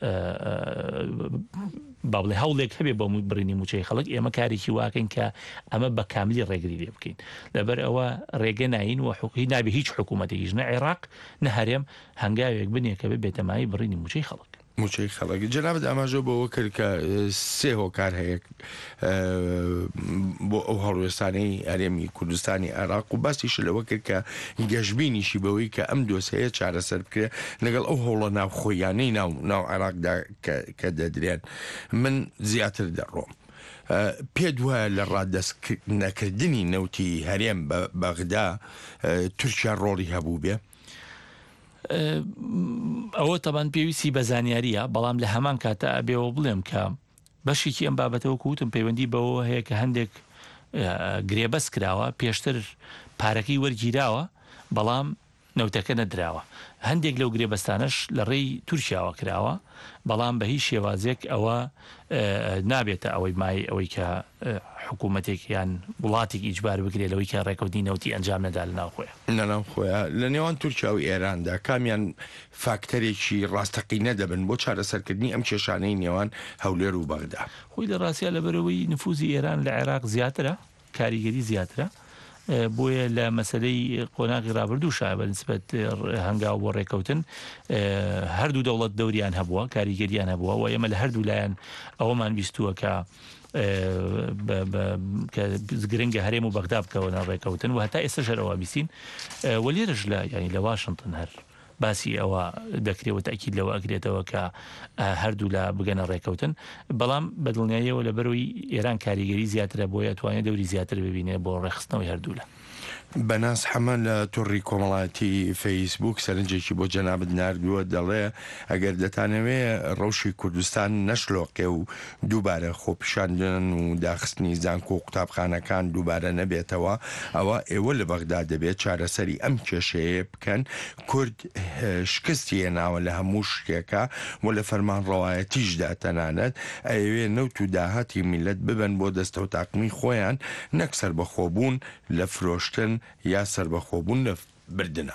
با بڵێ هەوڵێک هەبێ بۆ بڕینی موچەی خەڵک ئێمە کارێکی واکەین کە ئەمە بە کاملی ڕێگری لێ بکەین لەبەر ئەوە ڕێگە ناین و حقوقی نابێ هیچ حکوومەتێکیش نە عێراق نە هەرێم هەنگاوێک بنێ کە بێتەمایی بڕینی موچەی خەڵک. موچەی خەڵک جەنابەت ئاماژە بۆەوە کرد کە 3 هۆکار هەیە بۆ ئەو هەڵوێستانەی هەرێمی کوردستانی عێراق و باسیش لەوە کرد کە گەشتبینیشی بەوەی کە ئەم دۆسەیە چارەسەر بکرێ لەگەڵ ئەو هەوڵە ناوخۆیانەی ناو عێراقدا کە دەدرێن. من زیاتر دەڕۆم. پێ وایە لە ڕادەست نەکردنی نەوتی هەرێم بە بەغدا تورکیا ڕۆڵی هەبوو بێ؟ ئەوە تەبان پێویستی بە زانیاریە، بەڵام لە هەمان کاتە ئەبێەوە بڵێم کە بەشێکی ئەم بابەتەوە کووتم پەیوەندی بەوە هەیە کە هەندێک گرێبەس کراوە پێشتر پارەکەی وەرگیراوە بەڵام نەوتەکە نەدراوە. هەندێک لەو گرێبەستانش لە ڕێی تورکیاوە کراوە بەڵام بە هیچ شێوازێک ئەوە نابێتە ئەوەی مای ئەوەی کە حکوومەتێک یان وڵاتێک ئیجبار بگرێت لەوەی کە ڕێکەوتنی نەوتی ئەنجام نەدا لە ناوخۆیە. لەناو خۆیان لە نێوان تورکیا و ئێراندا کامیان فاکتەرێکی ڕاستەقینە دەبن بۆ چارەسەرکردنی ئەم کێشانەی نێوان هەولێر و بەغدا؟ خۆی لە ڕاستیا لەبەرەوەی نفوزی ئێران لە عێراق زیاترە، کاریگەری زیاترە، بۆیە لە مەسلەی قۆناغی ڕابردوو شایە بەنسبەت هەنگاو بۆ ڕێکەوتن هەردوو دەوڵەت دەوریان هەبووە، کاریگەریان هەبووە و ئێمە لە هەردوو لایەن ئەوەمان بیستووە کە گرنگە هەرێم و بەغدا بکەونە ڕێکەوتن و هەتا ئێستا ژەرەوە بیستین و لێرەش لە ینی لە واشنگتن هەر باسی ئەوە دەکرێت تاکید لەوە ئەگرێتەوە کە هەردوو لە بگەنە ڕێکەوتن، بەڵام بەدڵنیاییەوە لە بەروی ئێران کاریگەری زیاترە بۆیە توانێت دەوری زیاتر ببینێ بۆ ڕێخستنەوەی هەردوو لە. بەناس حەمە لە توڕی کۆمەڵاتی فەیسبوک سەرنجێکی بۆ جەنابەت ناردووە دەڵێ ئەگەر دەتانەوێ ڕەوشی کوردستان نەشلۆقێ و دووبارە خۆپیشاندن و داخستنی زانکۆ و قوتابخانەکان دووبارە نەبێتەوە ئەوە ئێوە لە بەغدا دەبێت چارەسەری ئەم کێشەیە بکەن. کورد شکستی هێناوە لە هەموو شتێکە و لە فەرمانڕەوایەتیشدا تەنانەت ئەوێ نەوت و داهاتی میلەت ببن بۆ دەستە و تاقمی خۆیان نەک سەربەخۆبوون لە فرۆشتن یا سەربەخۆبوون لە بردنە.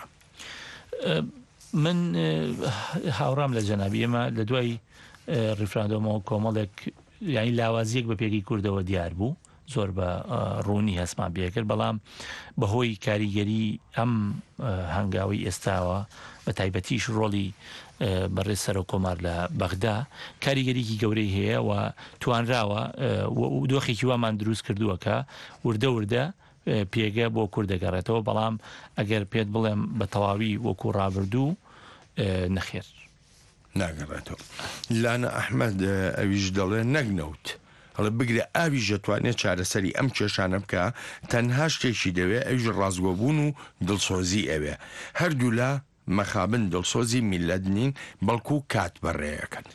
من هاوڕام لە جەنابی ئێمە لە دوای ڕیفراندۆمەوە کۆمەڵێک یعنی لاوازیەک بە پێکی کوردەوە دیار بوو، زۆر بە ڕوونی هەسمان پێکرد، بەڵام بەهۆی کاریگەری ئەم هەنگاوی ئێستاوە بە تایبەتیش ڕۆڵی بەڕێز سەر و کۆمار لە بەغدا کاریگەریکی گەورەی هەیە و توانراوە دۆخێکی وامان دروست کردووە کە وردە وردە پێگە بۆ کوردەگەڕێتەوە، بەڵام ئەگەر پێت بڵێم بە تەواوی وەکو ڕابردوو نەخێر ناگەڕێتەوە. لانە ئەحمەد ئەویش دەڵێ نەگنەوت هەڵە بگرێ ئاویش دەتوانێت چارەسەری ئەم کێشانە بکە، تەنها شتێکی دەوێ ئەویش ڕازگۆبوون و دڵسۆزی ئەوێ. هەردوو لا مەخابن دڵسۆزی میلەت نین بەڵکو کات بەڕێیەکەن.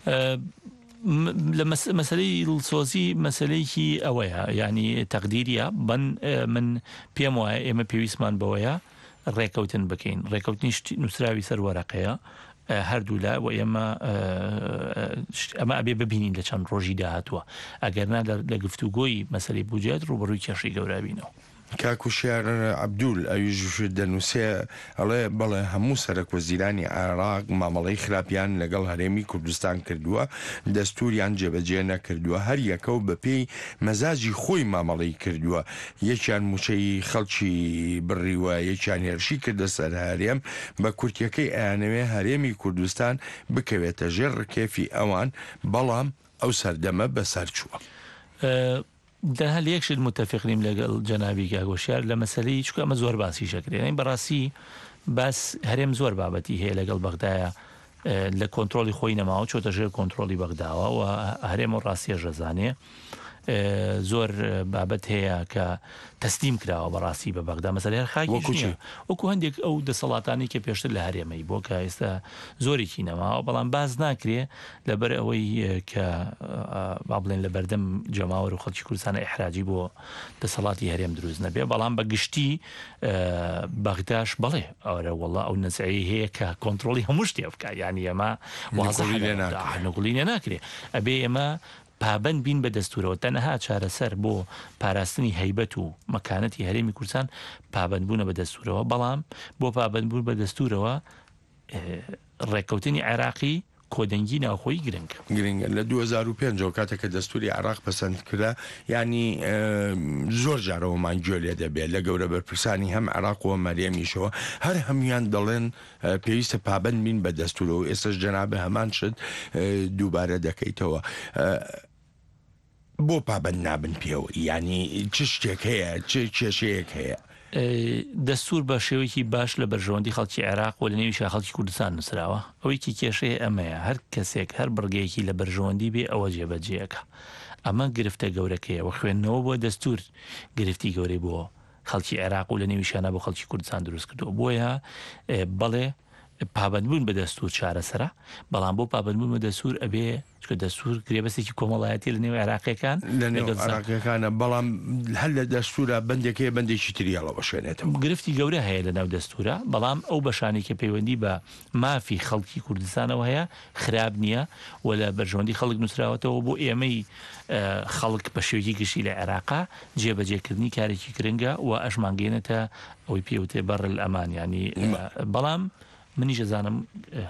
لە مەسلەی دڵسۆزی مەسلەیەکی ئەوەیە ینی تەقدیریە من پێم وایە ئێمە پێویستمان بەوەیە ڕێکەوتن بکەین. ڕێکەوتنی نووسراوی سەر وەرەقەیە هەردوو لە و ئێمە ئەبێ ببینین لە چەند ڕۆژی داهاتووە، ئەگەرنا لە گفتوگۆی مەسلەی بوجێت ڕوبەڕووی کێشەی گەورابینەوە. کاکوشیار عەبدول ئەویش دەنووسێ ئەڵێ بەڵێ هەموو سەرۆک وەزیرانی عێراق مامەڵەی خراپیان لەگەڵ هەرێمی کوردستان کردووە، دەستوریان جێبەجێ نەکردووە، هەر یەکە و بەپێی مەزاجی خۆی مامەڵەی کردووە، یەکیان موچەی خەڵکی بڕیوە، یەکیان هێرشی کردە سەر هەرێم بە کورتیەکەی ئەیانەوێ هەرێمی کوردستان بکەوێتە ژێر ڕکێفی ئەوان، بەڵام ئەو سەردەمە بەسەر چووە. دەها لە یەکشت متفقین لەگەڵ جەنابی کاگۆشیار لە مەسلەی چکە ئەمە زۆر باسی شەکرێن بەڕاستی باس هەرێم زۆر بابەتی هەیە لەگەڵ بەغدایە لە کۆنتترۆلی خۆی نەماوە چۆتە ژێر کۆنتترۆلی بەغداوە و هەرێم و ڕاستیە ژەزانێ زۆر بابەت هەیە کە تەسلیم کراوە بەڕاستی بە بەغدا مەسەلەی خاکی وەکو هەندێک ئەو دەسەڵاتانی کە پێشتر لە هەرێمەی بۆ کە ئێستا زۆرێکی نەماوە بەڵام باز ناکرێ لەبەر ئەوەی کە با بڵێن لە بەردەم جەماوەر و خەڵکی کوردستانە ئیحراجی بۆ دەسەڵاتی هەرێم دروست نەبێ بەڵام بە گشتی بەغداش بڵێ ئەوە وەڵا ئەو نەزعەیە هەیە کە کۆنتڕۆڵی هەموو شتێ بکات یعنی ئەمە نەگوڵی لێ ناکرێ ئەبێ ئێمە پابند بین بە دەستورەوە تەنەها چارەسەر بۆ پاراستنی هەیبەت و مەکانەتی هەرێمی کوردستان پابندبوونە بە دەستورەوە بەڵام بۆ پابندبوون بە دەستورەوە ڕێککەوتنی عێراقی کۆدەنگی ناوخۆی گرنگە لە 2005 کاتێککە دەستوری عراق پەسەند کرا ینی زۆر جارەوەمان گوێ لێ دەبێت لە گەورە بەرپرسانی هەم عراق و مەریەمیشەوە هەر هەمویان دەڵێن پێویستە پابند بین بە دەستورەوە ئێستش جەنابە هەمان شت دووبارە دەکەیتەوە بۆ پابند نابن پێوە ینی چ شتێک هەیە چ کێشەیەک هەیە دەستور بە شێوەیەکی باش لە بەرژەوەندی خەڵکی عێراق و لە نێویشا خەڵکی کوردستان نووسراوە ئەوەیکی کێشەیە ئەمەیە هەر کەسێک هەر بڕگەیەکی لە بەرژەوەندی بێ ئەوە جێبەجێەکە ئەمە گرفتە گەورەکەیە و خوێندنەوە بۆ دەستور گرفتی گەورەی بۆ خەڵکی عێراق و لە نێویشانە بۆ خەڵکی کوردستان دروست کردو بۆیە بەڵێ پابندبوون بە دەستور چارەسەرە بەڵام بۆ پابندبوون بە دەستور ئەبێ چکە دەستور گرێبەستێکی کۆمەڵایەتی لە نێو عێراقیەکان لە نێو عێراقیەکانە بەڵام هەر لە دەستورە بەندێکەیە بەندێکی تریاڵەوە شوێنێتەوە گرفتی گەورە هەیە لە ناو دەستورە بەڵام ئەو بەشانی کە پەیوەندی بە مافی خەڵکی کوردستانەوە هەیە خراب نییە و لە بەرژەوەندی خەڵک نووسراوەتەوە بۆ ئێمەی خەڵک بە شێوەیەکی گشتی لە عێراقا جێبەجێکردنی کارێکی گرنگە و ئەشمانگەێنێتە ئەوەی پێوتێ بەڕ ئەمان ینی بەڵام منیش زانم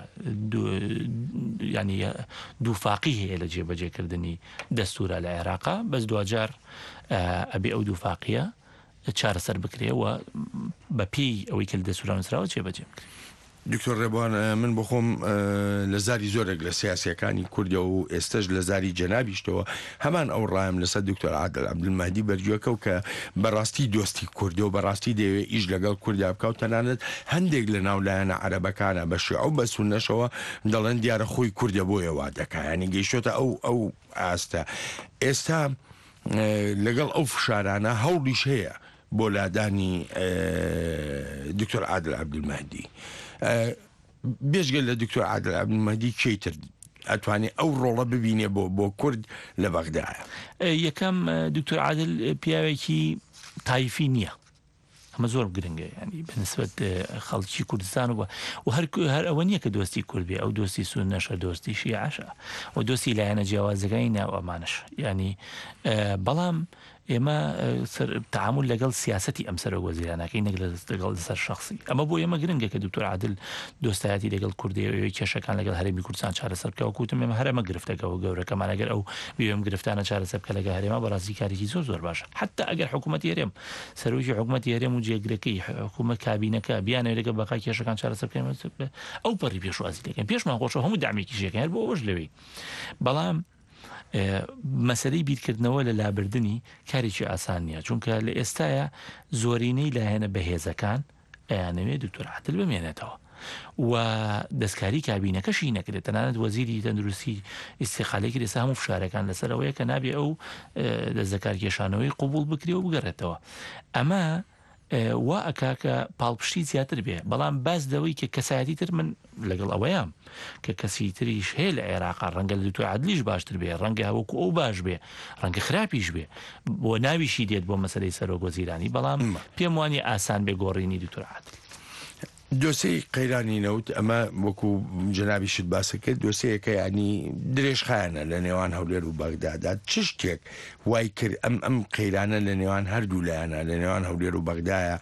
ینی دووفاقی هەیە لە جێبەجێکردنی دەستورە لە عێراقا بەس دوجار ئەبێ ئەو دووفاقیە چارەسەر بکرێەوە بە پێی ئەوەی کە لە دەستورە نووسراوە جێبەجێ بکرێت دکتۆر ڕێبوان من بخۆم لە زاری زۆرێک لە سیاسیەکانی کوردە و ئێستش لە زاری جەنابیشتەوە هەمان ئەو ڕایم لەسەر دکتۆر عادل عەبدولمەهدی بەرگوێکە و کە بەڕاستی دۆستی کوردە و بەڕاستی دەوێت ئیش لەگەڵ کوردیا بکە و تەنانەت هەندێک لە ناولایەنە عەرەبەکانە بە شیعە و بە سوننەشەوە دەڵێن دیارە خۆی کوردە بۆیە وا دەکا ینی گەیشتۆتە ئەو ئاستە ئێستا لەگەڵ ئەو فشارانە هەوڵیش هەیە بۆ لادانی دکتۆر عادل عەبدولمەهدی بێژگەل لە دکتۆر عادل عەبدولمەهدی کەیتر ئەتوانێت ئەو ڕۆڵە ببینێ بۆ کورد لە بەغدایە یەکەم دکتۆر عادل پیاوێکی تایفی نییە ئەمە زۆر گرنگە ینی بەنسبەت خەڵکی کوردستان و هەر ئەوە نییە کە دۆستی کورد بێ ئەو دۆستی سوننەشە دۆستی شیعەشە و دۆستی لایەنە جیاوازەکانی ناو ئەمانش ینی بەڵام ئێمە تعامل لەگەڵ سیاسەتی ئەم سەرۆک وەزیرانەکەی نەک لەگەڵ لەسەر شخصی ئەمە بۆ ئێمە گرنگە کە دکتۆر عادل دۆستایەتی لەگەڵ کوردی کێشەکان لەگەڵ هەرێمی کوردستان چارەسەر بکەوە کوتم ئێمە هەرەمە گرفتەکەەوە گەورەکەمان ئەگەر ئەو بێم گرفتانە چارەسەر بکە لەگە هەرێمە بەڕاستی کارێکی زۆر باشە حتا ئەگەر حکوومەتی هەرێم سەرۆکی حکوومەتی هەرێم و جێگرەکەی حکوومەت کابینەکە بیانە لەگە بەقای کێشەکان چارەسەر بکەن ئەو پەڕی پێشوازی دەکەن پێشمان خۆشە هەموو دامێکی شێکەکە هەر بۆ ئەوەش لەوەی بەڵام مەسەلەی بیرکردنەوە لە لابردنی کارێکی ئاسان نییە چونکە لە ئێستاە زۆرینەی لایەنە بەهێزەکان ئەیانەوێت دکتۆر عادل بمێنێتەوە و دەستکاری کابینەکەشی نەکرێت تەنانەت وەزیری تەندروستی ئیستیقالێکی لەسەر هەموو فشارەکان لەسەرەوەیە کە نابێ ئەو دەستەکارکێشانەوەی قبول بکرێ و بگەڕێتەوە ئەمە وا ئەکاکە پاڵپشتی زیاتر بێ بەڵام باز دەوەی کە کەسایەتی تر من لەگەڵ ئەوەیان کە کەسی تریش هەیە لە عێراقا ڕەنگە لە دکتۆر عادلیش باشتر بێ ڕەنگە هەوەکو ئەو باش بێ ڕەنگە خراپیش بێ بۆ ناویشی دێت بۆ مەسەلەی سەرۆک وەزیرانی بەڵام پێم وانی ئاسان بێ گۆڕینی دکتۆر عادل دۆسەی قەیرانی نەوت ئەمە وەکو جەنابی شت باسە کرد دۆسەیەکە ینی درێژخایەنە لە نێوان هەولێر و بەغدادا چ شتێک وای کرد ئەم قەیرانە لە نێوان هەردوو لایەنە لە نێوان هەولێر و بەغدایە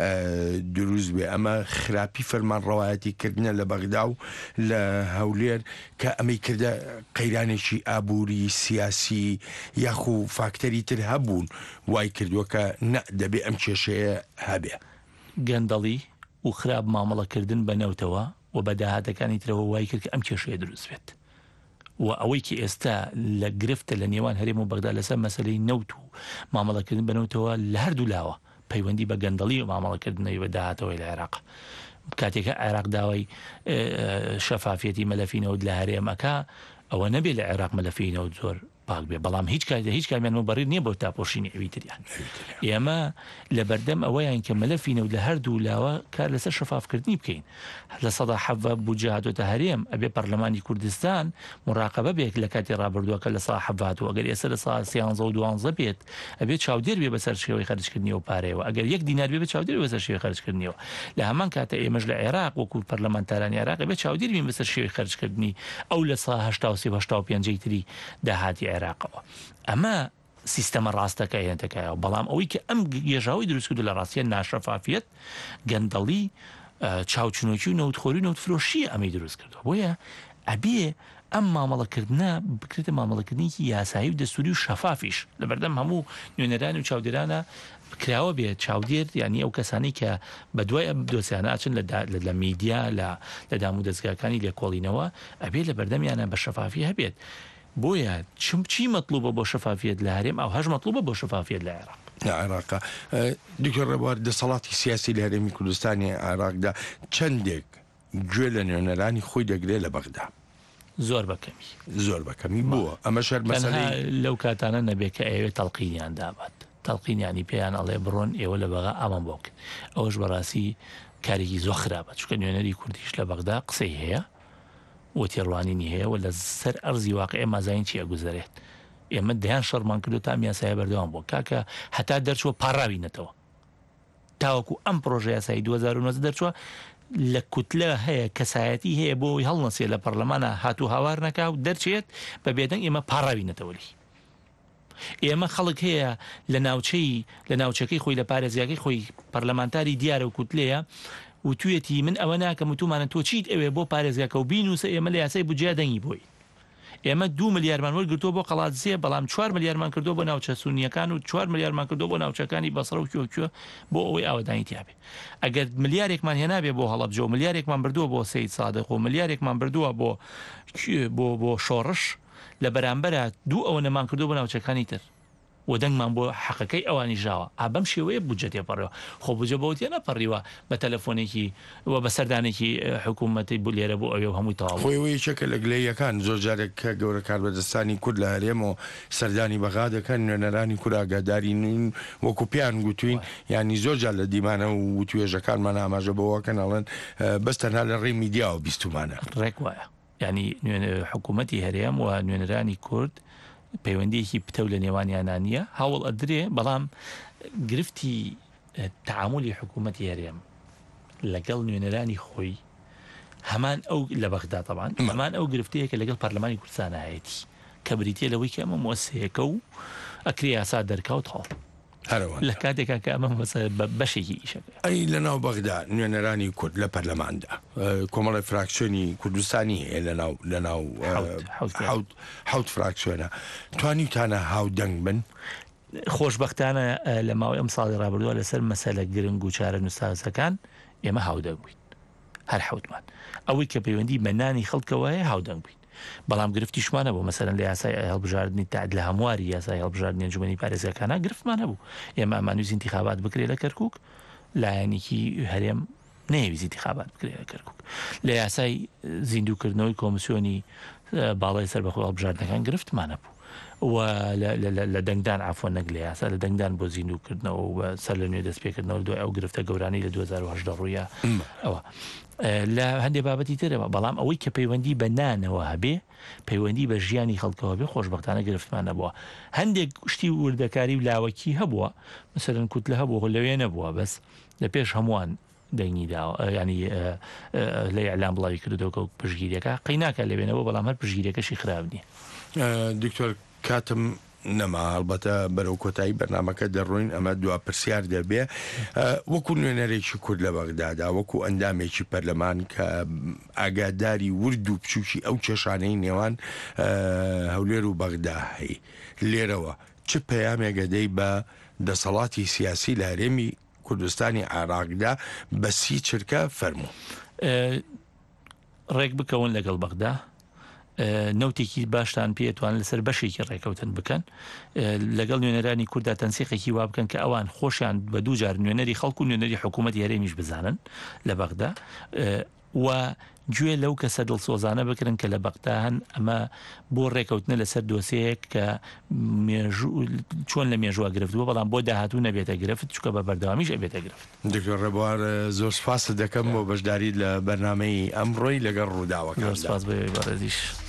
دروست بێ ئەمە خراپی فەرمان ڕەوایەتی کردنە لە بەغدا و لە هەولێر کە ئەمەی کردە قەیرانێکی ئابووری سیاسی یاخو فاکتەری تر هەبوون وای کردووە کە دەبێ ئەم کێشەیە هەبێ گەندەڵی و خراپ مامەڵەکردن بەنەوتەوە و بە داهاتەکانی ترەوە وای کرد کە ئەم کێشەیە دروست بێت و ئەوەی کە ئێستا لە گرفتە لە نێوان هەرێم و بەغدا لەسەر مەسەلەی نەوت و مامەڵەکردن بەنەوتەوە لە هەردوو لاوە پەیوەندی بە گەندەڵی و مامەڵەکردنەوەی بە داهاتەوەی لە عێراق کاتێکە عێراق داوای شەفافیەتی مەلەفینەوت لە هەرێمەکە ئەوە نەبێت لە عێراق مەلەفینەوت زۆر پاک بێ بەڵام هیچ کامیان بەڕیر نییە بۆ تاپۆشینی ئەوی تریان ئێمە لە بەردەم ئەوەیان کە مەلەفینە و لە هەردوو لاوە کار لەسەر شەفافکردنی بکەین لە سەدا حەڤە بوجە هاتۆتە هەرێم ئەبێ پەرلەمانی کوردستان مراقبە بێت لە کاتی ڕابردووەکە لە سا حەڤات و ئەگەر ئێستا لە سا 13 و 12 بێت ئەبێت چاودێر بێ بەسەر شێوەی خەرجکردنیەوە پارەیەوە ئەگەر 1 دینار بێ چاودێر بەسەر شێوەی خەرجکردنیەوە لە هەمان کاتە ئێمەش لە عێراق وەکو پەرلەمانتارانی عێراق بێت چاودێر بین بەسەر شێوەی خەرجکردنی ئەو لە سا 85 تری داهاتی عێراقەوە ئەمە سیستەمە ڕاستەکە هێنتەکەیەوە بەڵام ئەوەی کە ئەم گێژاوی دروستکرد لە ڕاستیە ناشەفافیت گەندەڵی چاوچنۆکی و نەوتخۆری و نەوتفرۆشی ئەمەی دروست کردەوە بۆیە ئەبێ ئەم مامەڵەکردنە بکرێتە مامەڵەکردنی یاسایی و دەستوری و شەفافیش لە بەردەم هەموو نوێنەرانی و چاودێرانە کراوە بێت چاودێر ینی ئەو کەسانی کە بە دوای ئەم دۆسیانە ئاچن لە میدیا لە دام و دەستگاکانی لێکۆڵینەوە ئەبێ لە بەردەمیانە بە شەفافی هەبێت بۆیە چی مەطلوبە بۆ شەفافیت لە هەرێم ئەو هەژ مەطلوبە بۆ شەفافیت لە عێراق عێراقا دکتۆر ڕێبوار دەسەڵاتی سیاسی لە هەرێمی کوردستانی عێراقدا چەندێک گوێ لە نوێنەرانی خۆی دەگرێت لە بەغدا زۆر بەکەمی بووە ئەمە شەر مەسەلەی لەو کاتانە نەبێت کە ئەوێت تەڵقینیان دابات تەڵقینیانی پێیان ئەڵێ بڕۆن ئێوە لە بەغا ئامان بۆ بکەن ئەوەش بەڕاستی کارێکی زۆر خراپە چونکە نوێنەری کوردیش لە بەغدا قسەی هەیە و تێڕوانینی هەیە و لە سەر ئەرزی واقع ئێمازین چیە گوزارێت ئێمە دەیان شەڕمان کردو تا یاسایە بەردەوام بۆ کاکە هەتا دەرچووە پاڕاوینەتەوە تاوەکو ئەم پرۆژە یاسایی 2009 دەرچووە لە کوتلە هەیە کەسایەتی هەیە بۆی هەڵنەسێ لە پەرلەمانە هاتوو هاوار نەکا و دەرچێت بە بێدەنگ ئێمە پاڕاوینەتەوەلی ئێمە خەڵک هەیە لە ناوچەکەی خۆی لە پارێزیاکەی خۆی پەرلەمانتاری دیارە و کوتلەیە و توێتی من ئەوە ناکەم وتومانە تۆ چیت ئەوێ بۆ پارێزگاکە و بینوسە ئێمە لە یاسای بجیا دەنگی بۆی ئێمە 2 ملیارمان وەرگرتووە بۆ قەڵاتزیە بەڵام 4 ملیارمان کردو بۆ ناوچە سونیەکان و 4 ملیارمان کردو بۆ ناوچەکانی بەسڕە و کۆکوێ بۆ ئەوەی ئاوەدانی تیاابێ ئەگەر ملیارێکمان هێنابێ بۆ هەڵەبجە و ملیارێکمان بردووە بۆ سید سادق و ملیارێکمان بردووە بۆ شۆڕش لە بەرامبەرە 2 ئەوە نەمان کردو بۆ ناوچەکانی تر و دەنگمان بۆ حەقەکەی ئەوانی ژاوە ئابەم شێوەیە بجە تێپەڕەوە خۆ بجە بەوتێ نەپەڕیوە بە تەلەفۆنێکی و بە سەردانێکی حکوومەتی بوو لێرە بۆ ئەوێ هەمووی تەواو خۆیەوەی چەکە لە گلەیەکان زۆر جارێک کە گەورە کاربەدەستانی کورد لە هەرێم و سەردانی بەغا دەکەن نوێنەرانی کورد ئاگاداری نین وەکو پیان گوتوین ینی زۆر جار لە دیمانە و توێژەکانمان ئاماژە بەوەکەن ئەڵێن بەستەنها لە ڕێی میدیا و بیستمانە ڕێک وایە ینی حکوومەتی هەرێم و نوێنەرانی کورد پەیوەندیەکی پتە لە نێوانیانە نییە هەوڵ ئەدرێ بەڵام گرفتی تعاملی حکوومەتی هەرێم لەگەڵ نوێنەرانی خۆی هەمان ئەو لە بەغدا طبعاً هەمان ئەو گرفتەیە کە لەگەڵ پەرلەمانی کوردستان هەیەی کە بریتە لەوەی کە ئەمە مؤسسەیەکە و ئەکری یاسا دەرکاوت هەڵ لە کاتێکا کە ئەمە بەشێکی ئیشەکە ئەی لەناو بەغدا نوێنەرانی کورد لە پەرلەماندا کۆمەڵی فراکسیۆنی کوردستانی هەیە لەناو حوت فراکسیۆنە توانیتانە هاودەنگ بن خۆشبەختانە لە ماوەی ئەم ساڵی ڕابردووە لەسەر مەسەلە گرنگ و چارە نووسازەکان ئێمە هاودەنگ بووین هەر حوتمان ئەوەی کە پەیوەندی بە نانی خەڵکەوە هەیە هاودەنگ بووین بەڵام گرفتیشمانە بوو مەسەرەن لە یاسای هەڵبژاردننی تعد لە هەمواری یاسای هەڵبژاردننی ئەنجومەنی پارێزەکانە گرفتمانە بوو ئێمە ئەمانویست انتخابات بکرێت لە کەرکووک لایەنێکی هەرێم نەیەویست انتخابات بکرێت لە کەرکووک لە یاسای زیندووکردنەوەی کۆمسیۆنی باڵای سەربەخۆی هەڵبژاردنەکان گرفتمانە بوو و لە دەنگدان عفۆ نەک لە یاسا لە دەنگدان بۆ زیندووکردنەوە و سەر لە نوێ دەستپێکردنەوە دوای ئەو گرفتە گەورانی لە 2010 ڕوویە ئەوە لە هەندێک بابەتی ترەوە بەڵام ئەوەی کە پەیوەندی بە نانەوە هەبێ پەیوەندی بە ژیانی خەڵکەوە بێ خۆشبەختانە گرفتمان نەبووە هەندێک شتی وردەکاری و لاوەکی هەبووە مەسەرەن کوتلە هەبووە لەوێ نەبووە بەس لە پێش هەمووان دەنگی داوە ینی لە ئەعلام بڵاوی کردوکە و پشگیریەکە قەیناکە لەوێنەوە بەڵام هەر پشگیریەکەشی خراپ نییە دکتۆر کاتم نەما هەڵبەتە بەرەو کۆتایی بەرنامەکە دەڕۆین ئەمە دوا پرسیار دەبێ وەکو نوێنەرێکی کورد لە بەغدادا وەکو ئەندامێکی پەرلەمان کە ئاگاداری ورد و بچووکی ئەو کێشانەی نێوان هەولێر و بەغدا هەیە لێرەوە چ پەیامێگەدەی بە دەسەڵاتی سیاسی لە هەرێمی کوردستانی عێراقدا بەسی چرکە فەرموو ڕێک بکەون لەگەڵ بەغدا نەوتێکی باشتان پێتوان لەسەر بەشێکی ڕێکەوتن بکەن لەگەڵ نوێنەرانی کووردا تەنسیقێکی وا بکەن کە ئەوان خۆشیان بە دوو جار نوێنەری خەڵکو و نوێنەری حکوومەت هەرێمیش بزانن لە بەغدا و گوێ لەو کەسە دڵسۆزانە بکردن کە لە بەغدا هەن ئەمە بۆ ڕێکەوتنە لەسەر دۆسەیەک کە چۆن لە مێژووە گرفتووە بەڵام بۆ داهاتوو نەبێتە گرفت چکە بە بەردەوامیش ئەبێتە گرفت. دکتۆر ڕێبوار زۆر سپاس دەکەم بۆ بەشداری لە بەرنامەی ئەمڕۆی لەگەڵ ڕووداوەکان. سپاس بە بەڕێزیش.